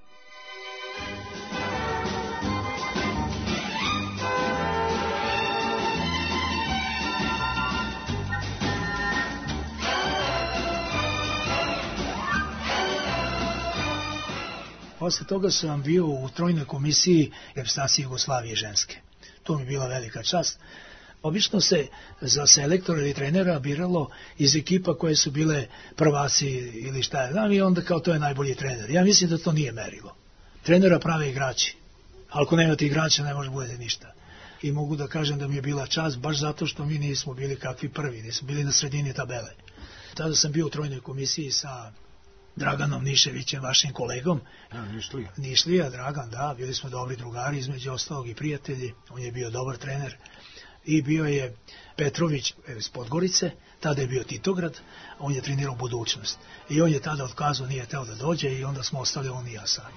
Posle toga sam bio u trojnoj komisiji reprezentacije Jugoslavije ženske. To mi je bila velika čast. Obično se za selektora ili trenera biralo iz ekipa koje su bile prvaci ili šta je znam i onda kao to je najbolji trener. Ja mislim da to nije merilo. Trenera prave igrači. Ako nemate igrača ne može budete ništa. I mogu da kažem da mi je bila čast baš zato što mi nismo bili kakvi prvi, nismo bili na sredini tabele. Tada sam bio u trojnoj komisiji sa Draganom Niševićem, vašim kolegom. Nišlija, Dragan, da, bili smo dobri drugari, između ostalog i prijatelji, on je bio dobar trener. I bio je Petrović iz Podgorice, tada je bio Titograd, on je trenirao budućnost. I on je tada otkazao, nije teo da dođe i onda smo ostali on i ja sami.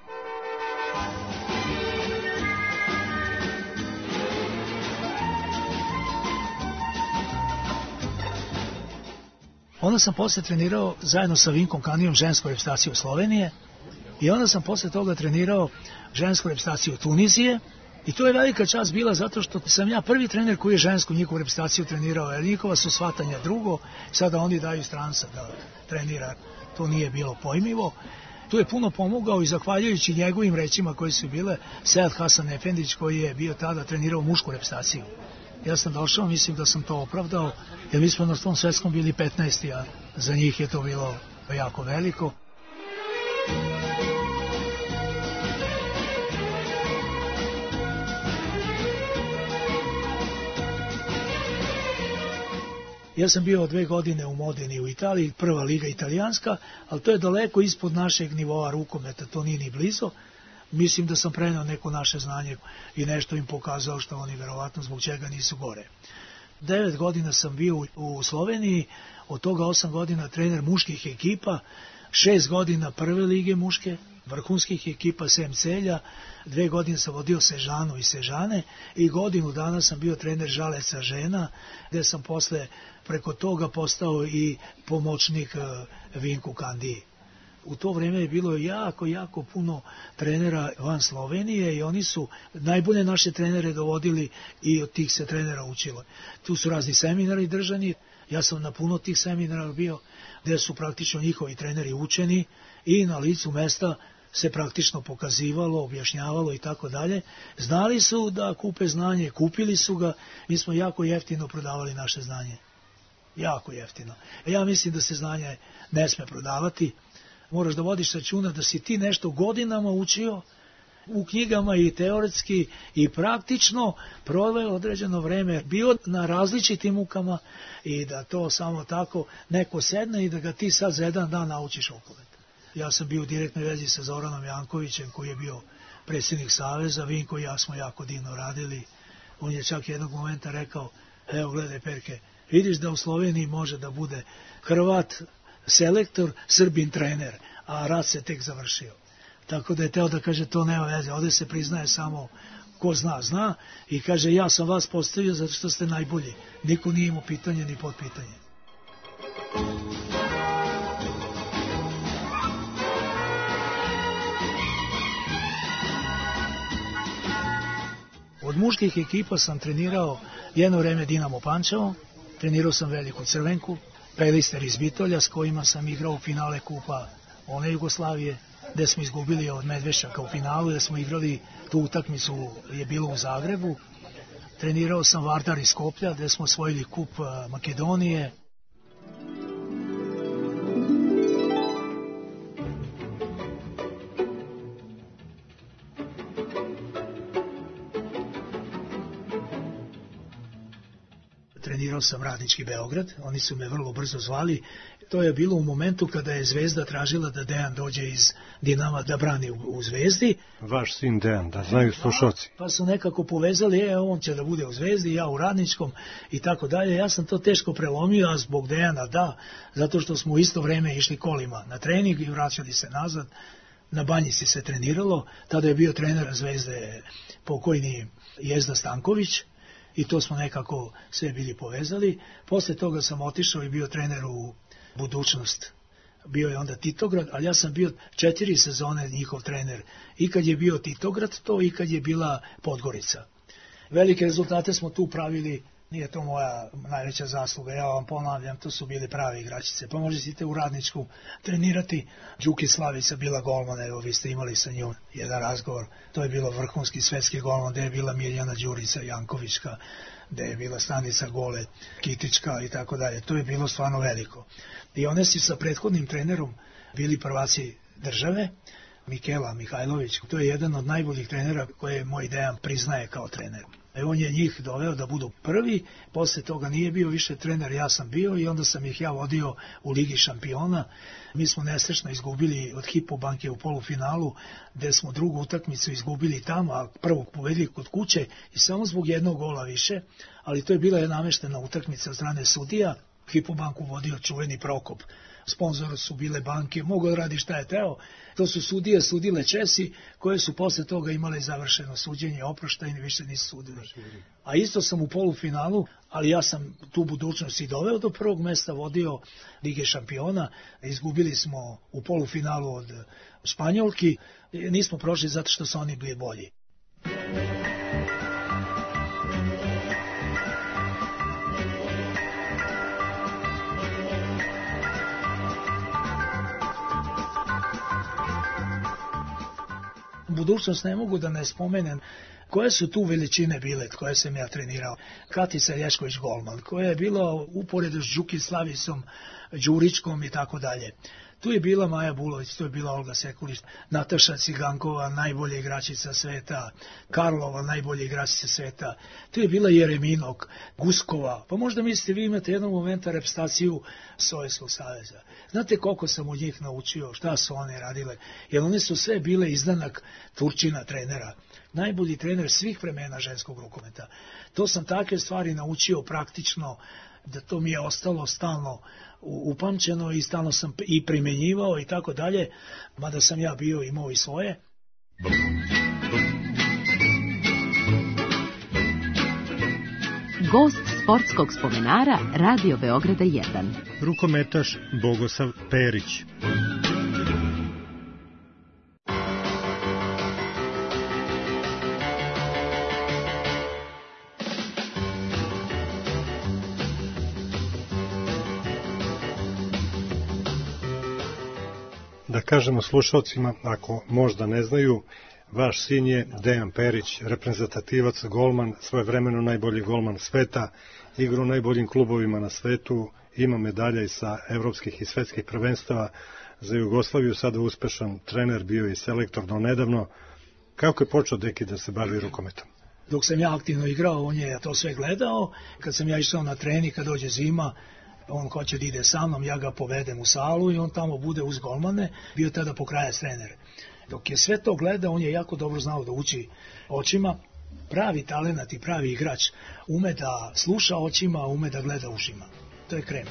Onda sam posle trenirao zajedno sa Vinkom Kanijom žensku reprezentaciju Slovenije i onda sam posle toga trenirao žensku reprezentaciju Tunizije. I to je velika čast bila zato što sam ja prvi trener koji je žensku njihovu reprezentaciju trenirao, jer njihova su shvatanja drugo, sada oni daju stranca da trenira, to nije bilo pojmivo. Tu je puno pomogao i zahvaljujući njegovim rećima koje su bile, Sead Hasan Efendić koji je bio tada trenirao mušku reprezentaciju. Ja sam došao, mislim da sam to opravdao, jer mi smo na tom svetskom bili 15, a za njih je to bilo jako veliko. Ja sam bio 2 godine u Modeni u Italiji, prva liga italijanska, ali to je daleko ispod našeg nivoa rukometa, to nije ni blizu. Mislim da sam preneo neko naše znanje i nešto im pokazao što oni verovatno zbog čega nisu gore. 9 godina sam bio u Sloveniji, od toga 8 godina trener muških ekipa, 6 godina prve lige muške, vrhunskih ekipa sem Celja, 2 godine sam vodio Sežanu i Sežane i godinu dana sam bio trener Žaleca žena, gde sam posle preko toga postao i pomoćnik Vinku Kandiji. U to vreme je bilo jako puno trenera van Slovenije i oni su najbolje naše trenere dovodili i od tih se trenera učilo. Tu su razni seminari držani, ja sam na puno tih seminara bio, gde su praktično njihovi treneri učeni i na licu mesta se praktično pokazivalo, objašnjavalo i tako dalje. Znali su da kupe znanje, kupili su ga, mi smo jako jeftino prodavali naše znanje. Jako jeftino. Ja mislim da se znanje ne sme prodavati. Moraš da vodiš računa da si ti nešto godinama učio u knjigama i teoretski i praktično proveo određeno vreme, bio na različitim mukama i da to samo tako neko sedne i da ga ti sad za jedan dan naučiš rukomet. Ja sam bio u direktnoj vezi sa Zoranom Jankovićem koji je bio predsjednik Saveza, Vinko i ja smo jako divno radili. On je čak jednog momenta rekao, evo gledaj Perke, vidiš da u Sloveniji može da bude Hrvat selektor, Srbin trener, a rat se tek završio. Tako da je teo da kaže to nema veze, ovdje se priznaje samo ko zna i kaže ja sam vas postavio zato što ste najbolji, niko nije imao pitanje ni podpitanje. Od muških ekipa sam trenirao jedno vreme Dinamo Pančevo, trenirao sam Veliku Crvenku, Pelister iz Bitolja s kojima sam igrao u finale kupa one Jugoslavije, gde smo izgubili od Medvešćaka u finalu, gde smo igrali tu utakmicu, je bilo u Zagrebu. Trenirao sam Vardar iz Skoplja, gde smo osvojili kup Makedonije. Trenirao sam Radnički Beograd, oni su me vrlo brzo zvali. To je bilo u momentu kada je Zvezda tražila da Dejan dođe iz Dinama da brani u Zvezdi. Vaš sin Dejan, da znaju slušalci. Pa su nekako povezali, on će da bude u Zvezdi, ja u Radničkom i tako dalje. Ja sam to teško prelomio, a zbog Dejana da, zato što smo u isto vreme išli kolima na trening i vraćali se nazad. Na Banjici se treniralo, tada je bio trener Zvezde pokojni Jezda Stanković. I to smo nekako sve bili povezali. Posle toga sam otišao i bio trener u Budućnost. Bio je onda Titograd, ali ja sam bio 4 sezone njihov trener. I kad je bio Titograd to, i kad je bila Podgorica. Velike rezultate smo tu pravili, nije to moja najveća zasluga, ja vam ponavljam, to su bili prave igračice. Pa možete u Radničku trenirati. Đuki Slavica bila golman, evo vi ste imali sa njom jedan razgovor, to je bilo vrhunski svetski golman, gde je bila Mirjana Đurica Jankovićka, gde je bila Stanica Gole, Kitička i tako dalje. To je bilo stvarno veliko. I one su sa prethodnim trenerom bili prvaci države, Mikela Mihajlović, to je jedan od najboljih trenera koje moj Dejan priznaje kao trener. On je njih doveo da budu prvi, posle toga nije bio više trener, ja sam bio i onda sam ih ja vodio u Ligi šampiona. Mi smo nesrećno izgubili od Hypo banke u polufinalu, gde smo drugu utakmicu izgubili tamo, a prvu pobedili kod kuće i samo zbog jednog gola više, ali to je bila jedna nameštena utakmica od strane sudija. Hypo banku vodio čuveni Prokop. Sponzor su bile banke, mogo da radi šta je teo. To su sudije sudile Česi, koje su posle toga imale završeno suđenje, oproštajne, više nisu sudili. A isto sam u polufinalu, ali ja sam tu Budućnost i doveo do prvog mesta, vodio Lige šampiona. Izgubili smo u polufinalu od Španjolki, nismo prošli zato što su oni bili bolji. Budućnost ne mogu da ne spomenem koje su tu veličine bile koje sam ja trenirao. Katica Lješković golman, koja je bila uporedo s Đuki Slavicom, Đuričkom i tako dalje. Tu je bila Maja Bulović, tu je bila Olga Sekulić, Nataša Cigankova, najbolja igračica sveta, Karlova, najbolja igračica sveta, tu je bila Jereminok, Guskova, pa možda mislite vi imate jednog momenta reprezentaciju Sovjetskog saveza. Znate koliko sam od njih naučio, šta su one radile, jer one su sve bile izdanak Turčina trenera, najbolji trener svih vremena ženskog rukometa. To sam takve stvari naučio praktično, da to mi je ostalo stalno upamćeno i stalno sam i primenjivao i tako dalje, mada sam ja bio imao i svoje. Gost sportskog spomenara Radio Beograda 1. Rukometaš Bogosav Perić. Da kažemo slušalcima, ako možda ne znaju, vaš sin je Dejan Perić, reprezentativac, golman, svojevremeno najbolji golman sveta, igra u najboljim klubovima na svetu, ima medalja i sa evropskih i svetskih prvenstava za Jugoslaviju, sada uspešan trener, bio i selektor do nedavno. Kako je počeo deki da se bavi rukometom? Dok sam ja aktivno igrao, on je to sve gledao. Kad sam ja išao na trening, kad dođe zima, on hoće da ide sa mnom, ja ga povedem u salu i on tamo bude uz golmane, bio tada pokrajac trener. Dok je sve to gledao, on je jako dobro znao da uči očima, pravi talenat i pravi igrač, ume da sluša očima, ume da gleda ušima. To je krem.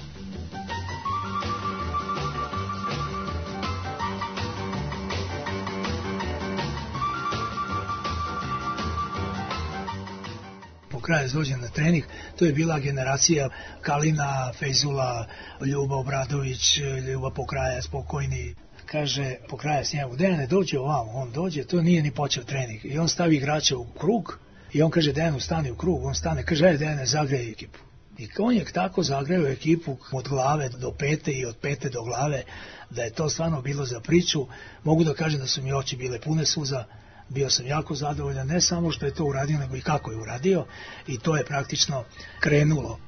Pokrajac dođe na trening, to je bila generacija Kalina, Fejzula, Ljuba Obradović, Ljuba Pokrajac, pokojni. Kaže Pokrajac njemu, Dejane, dođe ovamo, on dođe, to nije ni počeo trening. I on stavi igrača u krug I on kaže, Dejanu, stani u krug, on stane, kaže, ajde Dejane, zagreje ekipu. I on je tako zagreo ekipu od glave do pete i od pete do glave, da je to stvarno bilo za priču. Mogu da kažem da su mi oči bile pune suza, bio sam jako zadovoljan, ne samo što je to uradio, nego i kako je uradio, i to je praktično krenulo.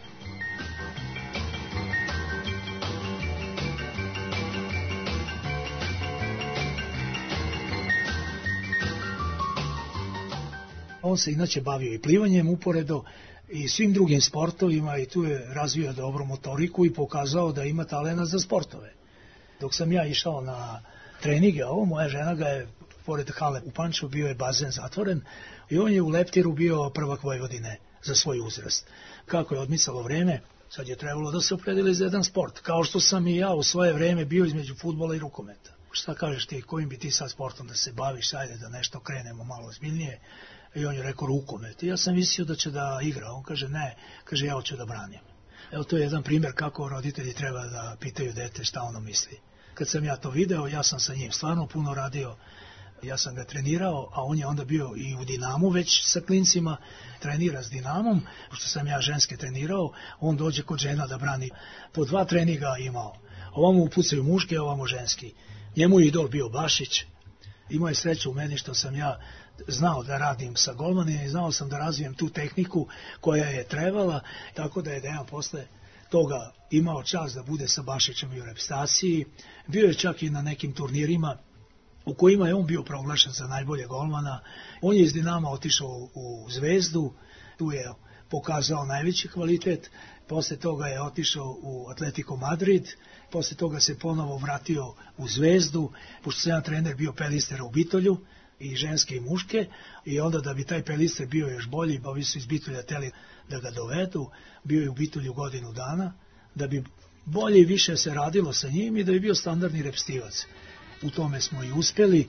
On se inače bavio i plivanjem uporedo i svim drugim sportovima i tu je razvio dobro motoriku i pokazao da ima talenta za sportove. Dok sam ja išao na treninge, moja žena ga je, pored hale u Pančevu, bio je bazen zatvoren i on je u leptiru bio prvak Vojvodine za svoj uzrast. Kako je odmicalo vreme, sad je trebalo da se opredeli za jedan sport, kao što sam i ja u svoje vreme bio između fudbala i rukometa. Šta kažeš ti, kojim bi ti sad sportom da se baviš, ajde da nešto krenemo malo ozbiljnije. I on je rekao rukomet. I ja sam mislio da će da igra. On kaže ne, kaže ja hoću da branim. Evo to je jedan primjer kako roditelji treba da pitaju dete šta ono misli. Kad sam ja to video, ja sam sa njim stvarno puno radio. Ja sam ga trenirao, a on je onda bio i u Dinamu već sa klincima, trenira s Dinamom, pošto sam ja ženske trenirao, on dođe kod žena da brani. Po 2 treninga imao. Ovamo upucaju muške, ovamo ženski. Njemu je idol bio Bašić. Imao je sreću u meni što sam ja znao da radim sa golmanima i znao sam da razvijem tu tehniku koja je trebala, tako da je Dejan posle toga imao čast da bude sa Bašićem i u reprezentaciji. Bio je čak i na nekim turnirima u kojima je on bio proglašen za najbolje golmana. On je iz Dinama otišao u Zvezdu, tu je pokazao najveći kvalitet, posle toga je otišao u Atletico Madrid, posle toga se ponovo vratio u Zvezdu, pošto sam ja trener bio pelistera u Bitolju, i ženske i muške, i onda da bi taj pelister bio još bolji, ovi su iz Bitolja teli da ga dovedu, bio je u Bitolju godinu dana, da bi bolje i više se radilo sa njim i da bi bio standardni repstivac. U tome smo i uspeli.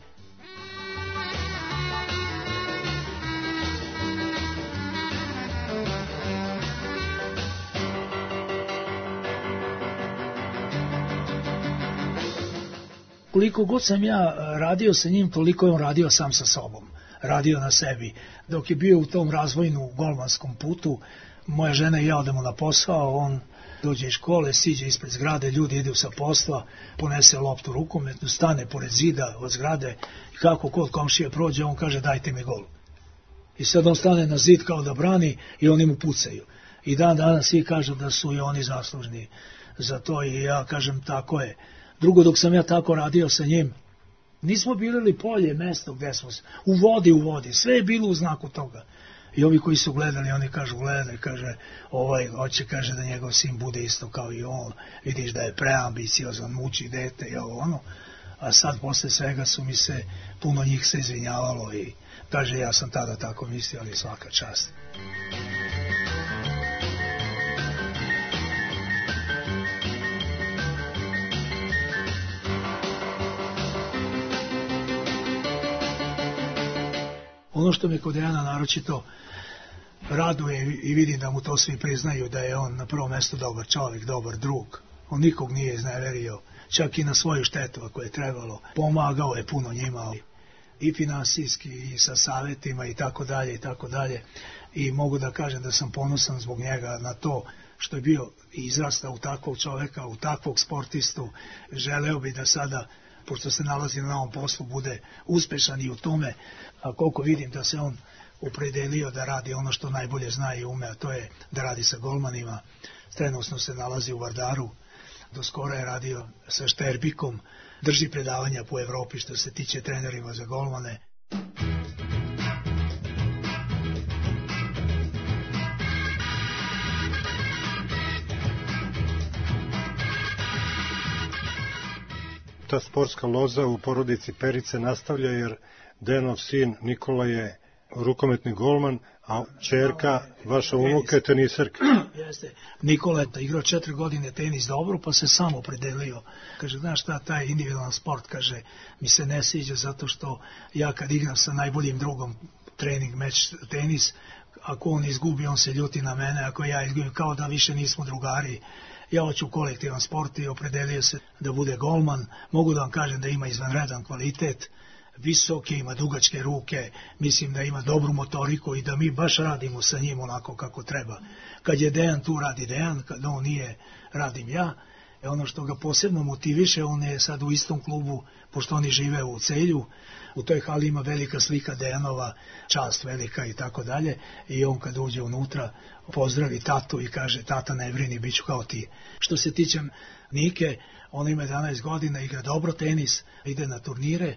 Koliko god sam ja radio sa njim, toliko je on radio sam sa sobom, radio na sebi. Dok je bio u tom razvojnu golmanskom putu, moja žena i ja odemo na posao, on dođe iz škole, siđe ispred zgrade, ljudi idu sa posla, ponese loptu rukometnu, stane pored zida od zgrade i kako kod komšije prođe, on kaže dajte mi gol. I sad on stane na zid kao da brani i oni mu pucaju. I dan danas svi kažu da su i oni zaslužni za to i ja kažem tako je. Drugo, dok sam ja tako radio sa njim, nismo bili polje, mesto gde smo u vodi, sve je bilo u znaku toga. I ovi koji su gledali, oni kažu, gledaj, kaže, hoće, kaže, da njegov sin bude isto kao i on, vidiš da je preambiciozan, muči dete i ono, a sad posle svega su mi se, puno njih se izvinjavalo i kaže, ja sam tada tako mislio, ali svaka čast. Ono što me kod Dejana naročito raduje i vidim da mu to svi priznaju, da je on na prvom mjestu dobar čovjek, dobar drug. On nikog nije izneverio, čak i na svoju štetu ako je trebalo. Pomagao je puno njima i finansijski i sa savjetima i tako dalje i tako dalje. I mogu da kažem da sam ponosan zbog njega na to što je bio i izrastao u takvog čovjeka, u takvog sportistu. Želeo bi da sada, pošto se nalazi na ovom poslu, bude uspešan i u tome, a koliko vidim da se on opredelio da radi ono što najbolje zna i ume, a to je da radi sa golmanima. Trenutno se nalazi u Vardaru, do skora je radio sa Šterbikom, drži predavanja po Evropi što se tiče trenerima za golmane. Ta sportska loza u porodici Perice nastavlja jer Dejanov sin Nikola je rukometni golman, a ćerka, vaša unuka je teniserka. Jeste. Nikola je igrao 4 godine tenis dobro, pa se sam opredelio. Kaže, znaš šta, taj individualan sport, kaže, mi se ne sviđa zato što ja kad igram sa najboljim drugom trening, meč, tenis, ako on izgubi, on se ljuti na mene, ako ja izgubim, kao da više nismo drugari. Ja hoću kolektivan sport i opredelio se da bude golman. Mogu da vam kažem da ima izvanredan kvalitet visoke, ima dugačke ruke, mislim da ima dobru motoriku i da mi baš radimo sa njim onako kako treba. Kad je Dejan tu, radi Dejan, kad on nije, radim ja. Ono što ga posebno motiviše, on je sad u istom klubu, pošto oni žive u Celju, u toj hali ima velika slika Dejanova, čast velika i tako dalje, i on kad uđe unutra pozdravi tatu i kaže: tata, ne brini, bit ću kao ti. Što se tiče Nike, ona ima 11 godina, igra dobro tenis, ide na turnire.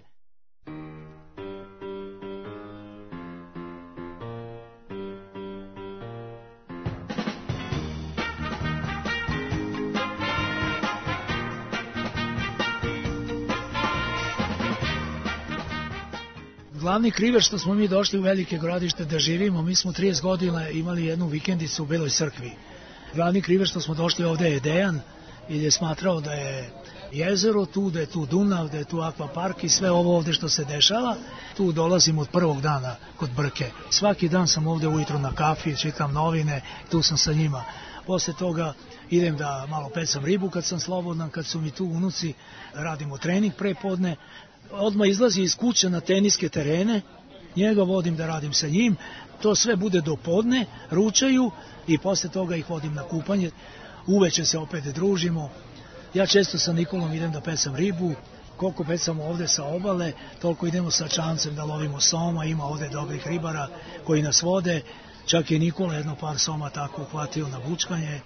Glavni krivac što smo mi došli u Velike Gradište da živimo, mi smo 30 godina imali jednu vikendicu u Beloj Crkvi. Glavni krivac što smo došli ovde je Dejan, jer je smatrao da je jezero tu, da je tu Dunav, da je tu akvapark i sve ovo ovde što se dešava. Tu dolazim od prvog dana kod Brke. Svaki dan sam ovde ujutro na kafi, čitam novine, tu sam sa njima. Posle toga idem da malo pecam ribu kad sam slobodan, kad su mi tu unuci, radimo trening prepodne. Odmah izlazi iz kuće na teniske terene, njega vodim da radim sa njim, to sve bude do podne, ručaju i posle toga ih vodim na kupanje, uveče se opet družimo. Ja često sa Nikolom idem da pecam ribu, koliko pecamo ovde sa obale, toliko idemo sa čamcem da lovimo soma, ima ovde dobrih ribara koji nas vode, čak je Nikola jedno par soma tako uhvatio na bučkanje.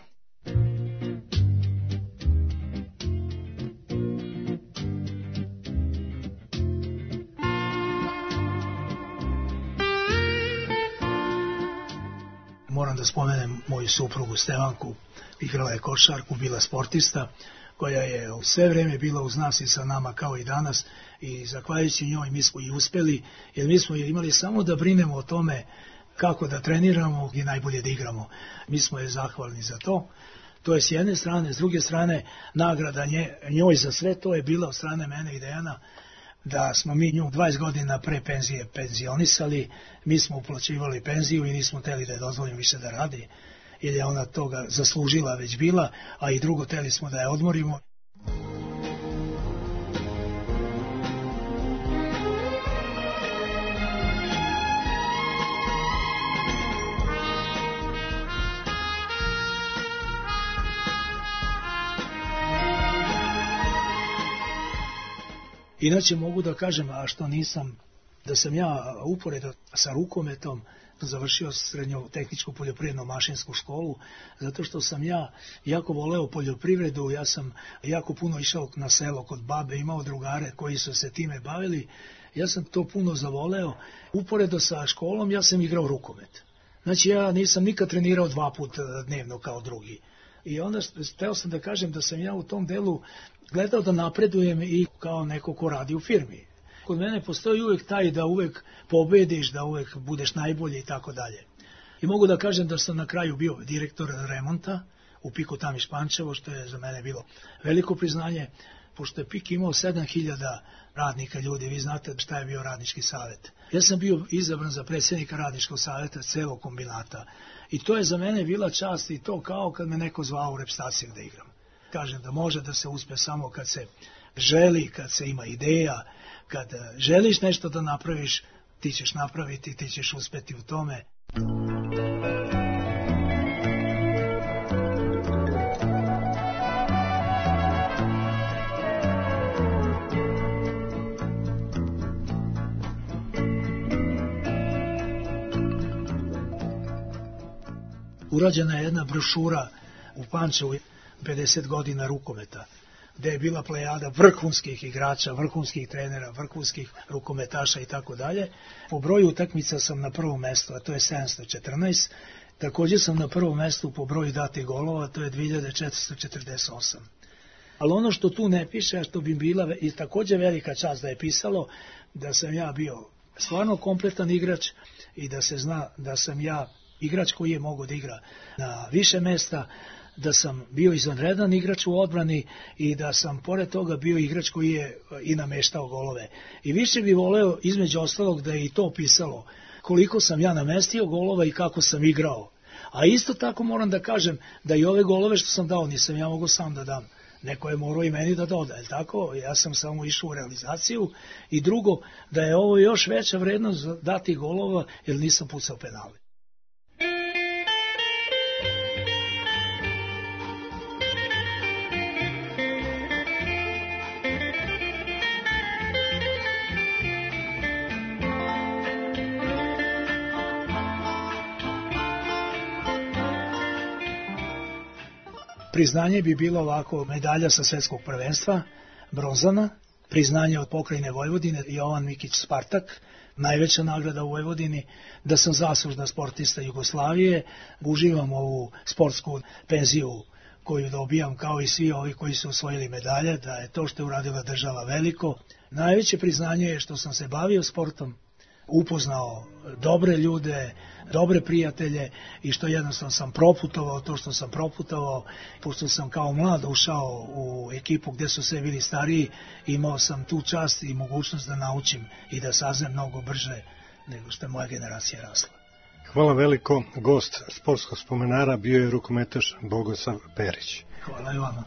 Moram da spomenem moju suprugu Stevanku, igrala je košarku, bila sportista, koja je sve vreme bila uz nas i sa nama kao i danas, i zahvaljujući njoj mi smo i uspeli, jer mi smo imali samo da brinemo o tome kako da treniramo i najbolje da igramo. Mi smo je zahvalni za to. To je s jedne strane, s druge strane nagrada njoj za sve to je bila od strane mene i Dejana, da smo mi nju 20 godina pre penzije penzionisali, mi smo uplaćivali penziju i nismo hteli da je dozvolim više da radi, jer je ona toga zaslužila već bila, a i drugo, hteli smo da je odmorimo. Inače mogu da kažem, a što nisam, da sam ja uporedo sa rukometom završio srednju tehničku poljoprivredno mašinsku školu, zato što sam ja jako voleo poljoprivredu, ja sam jako puno išao na selo kod babe, imao drugare koji su se time bavili, ja sam to puno zavoleo. Uporedo sa školom ja sam igrao rukomet. Znači ja nisam nikad trenirao 2 puta dnevno kao drugi. I onda hteo sam da kažem da sam ja u tom delu gledao da napredujem i kao neko ko radi u firmi. Kod mene postoji uvek taj da uvek pobediš, da uvek budeš najbolji i tako dalje. I mogu da kažem da sam na kraju bio direktor remonta u PIK-u Tamiš Pančevo, što je za mene bilo veliko priznanje, pošto je PIK imao 7000 radnika ljudi, vi znate šta je bio radnički savjet. Ja sam bio izabran za predsjednika radničkog savjeta celog kombinata i to je za mene bila čast i to kao kad me neko zvao u repstaciju da igram. Kažem da može da se uspe samo kad se želi, kad se ima ideja, kad želiš nešto da napraviš, ti ćeš napraviti, ti ćeš uspeti u tome. Urađena je jedna brošura u Pančevu, 50 godina rukometa, gde je bila plejada vrhunskih igrača, vrhunskih trenera, vrhunskih rukometaša i tako dalje. Po broju utakmica sam na prvom mestu, a to je 714. Također sam na prvom mestu po broju datih golova, to je 2448. Ali ono što tu ne piše, a što bi bila i također velika čast da je pisalo, da sam ja bio stvarno kompletan igrač i da se zna da sam ja igrač koji je mogao da igra na više mesta, da sam bio izvanredan igrač u odbrani i da sam pored toga bio igrač koji je i nameštao golove. I više bi voleo između ostalog da je i to pisalo koliko sam ja namestio golova i kako sam igrao. A isto tako moram da kažem da i ove golove što sam dao nisam ja mogao sam da dam, neko je morao i meni da doda, je tako? Ja sam samo išao u realizaciju i drugo, da je ovo još veća vrednost dati golova, jer nisam pucao penale. Priznanje bi bilo ovako: medalja sa svetskog prvenstva, bronzana, priznanje od pokrajine Vojvodine, Jovan Mikić Spartak, najveća nagrada u Vojvodini, da sam zaslužna sportista Jugoslavije, uživam ovu sportsku penziju koju dobijam kao i svi ovi koji su osvojili medalje, da je to što je uradila država veliko. Najveće priznanje je što sam se bavio sportom, upoznao dobre ljude, dobre prijatelje i što jednostavno sam proputovao to što sam proputovao, pošto sam kao mlad ušao u ekipu gde su sve bili stariji, imao sam tu čast i mogućnost da naučim i da saznam mnogo brže nego što je moja generacija rasla. Hvala veliko. Gost sportskog spomenara bio je rukometaš Bogosav Perić. Hvala i vama.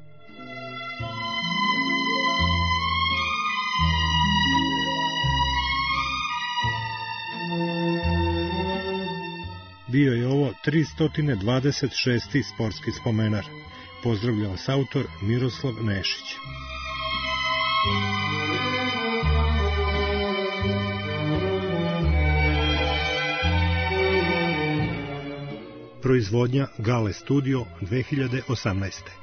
Bio je ovo 326. sportski spomenar. Pozdravlja vas autor Miroslav Nešić. Proizvodnja Gale Studio 2018.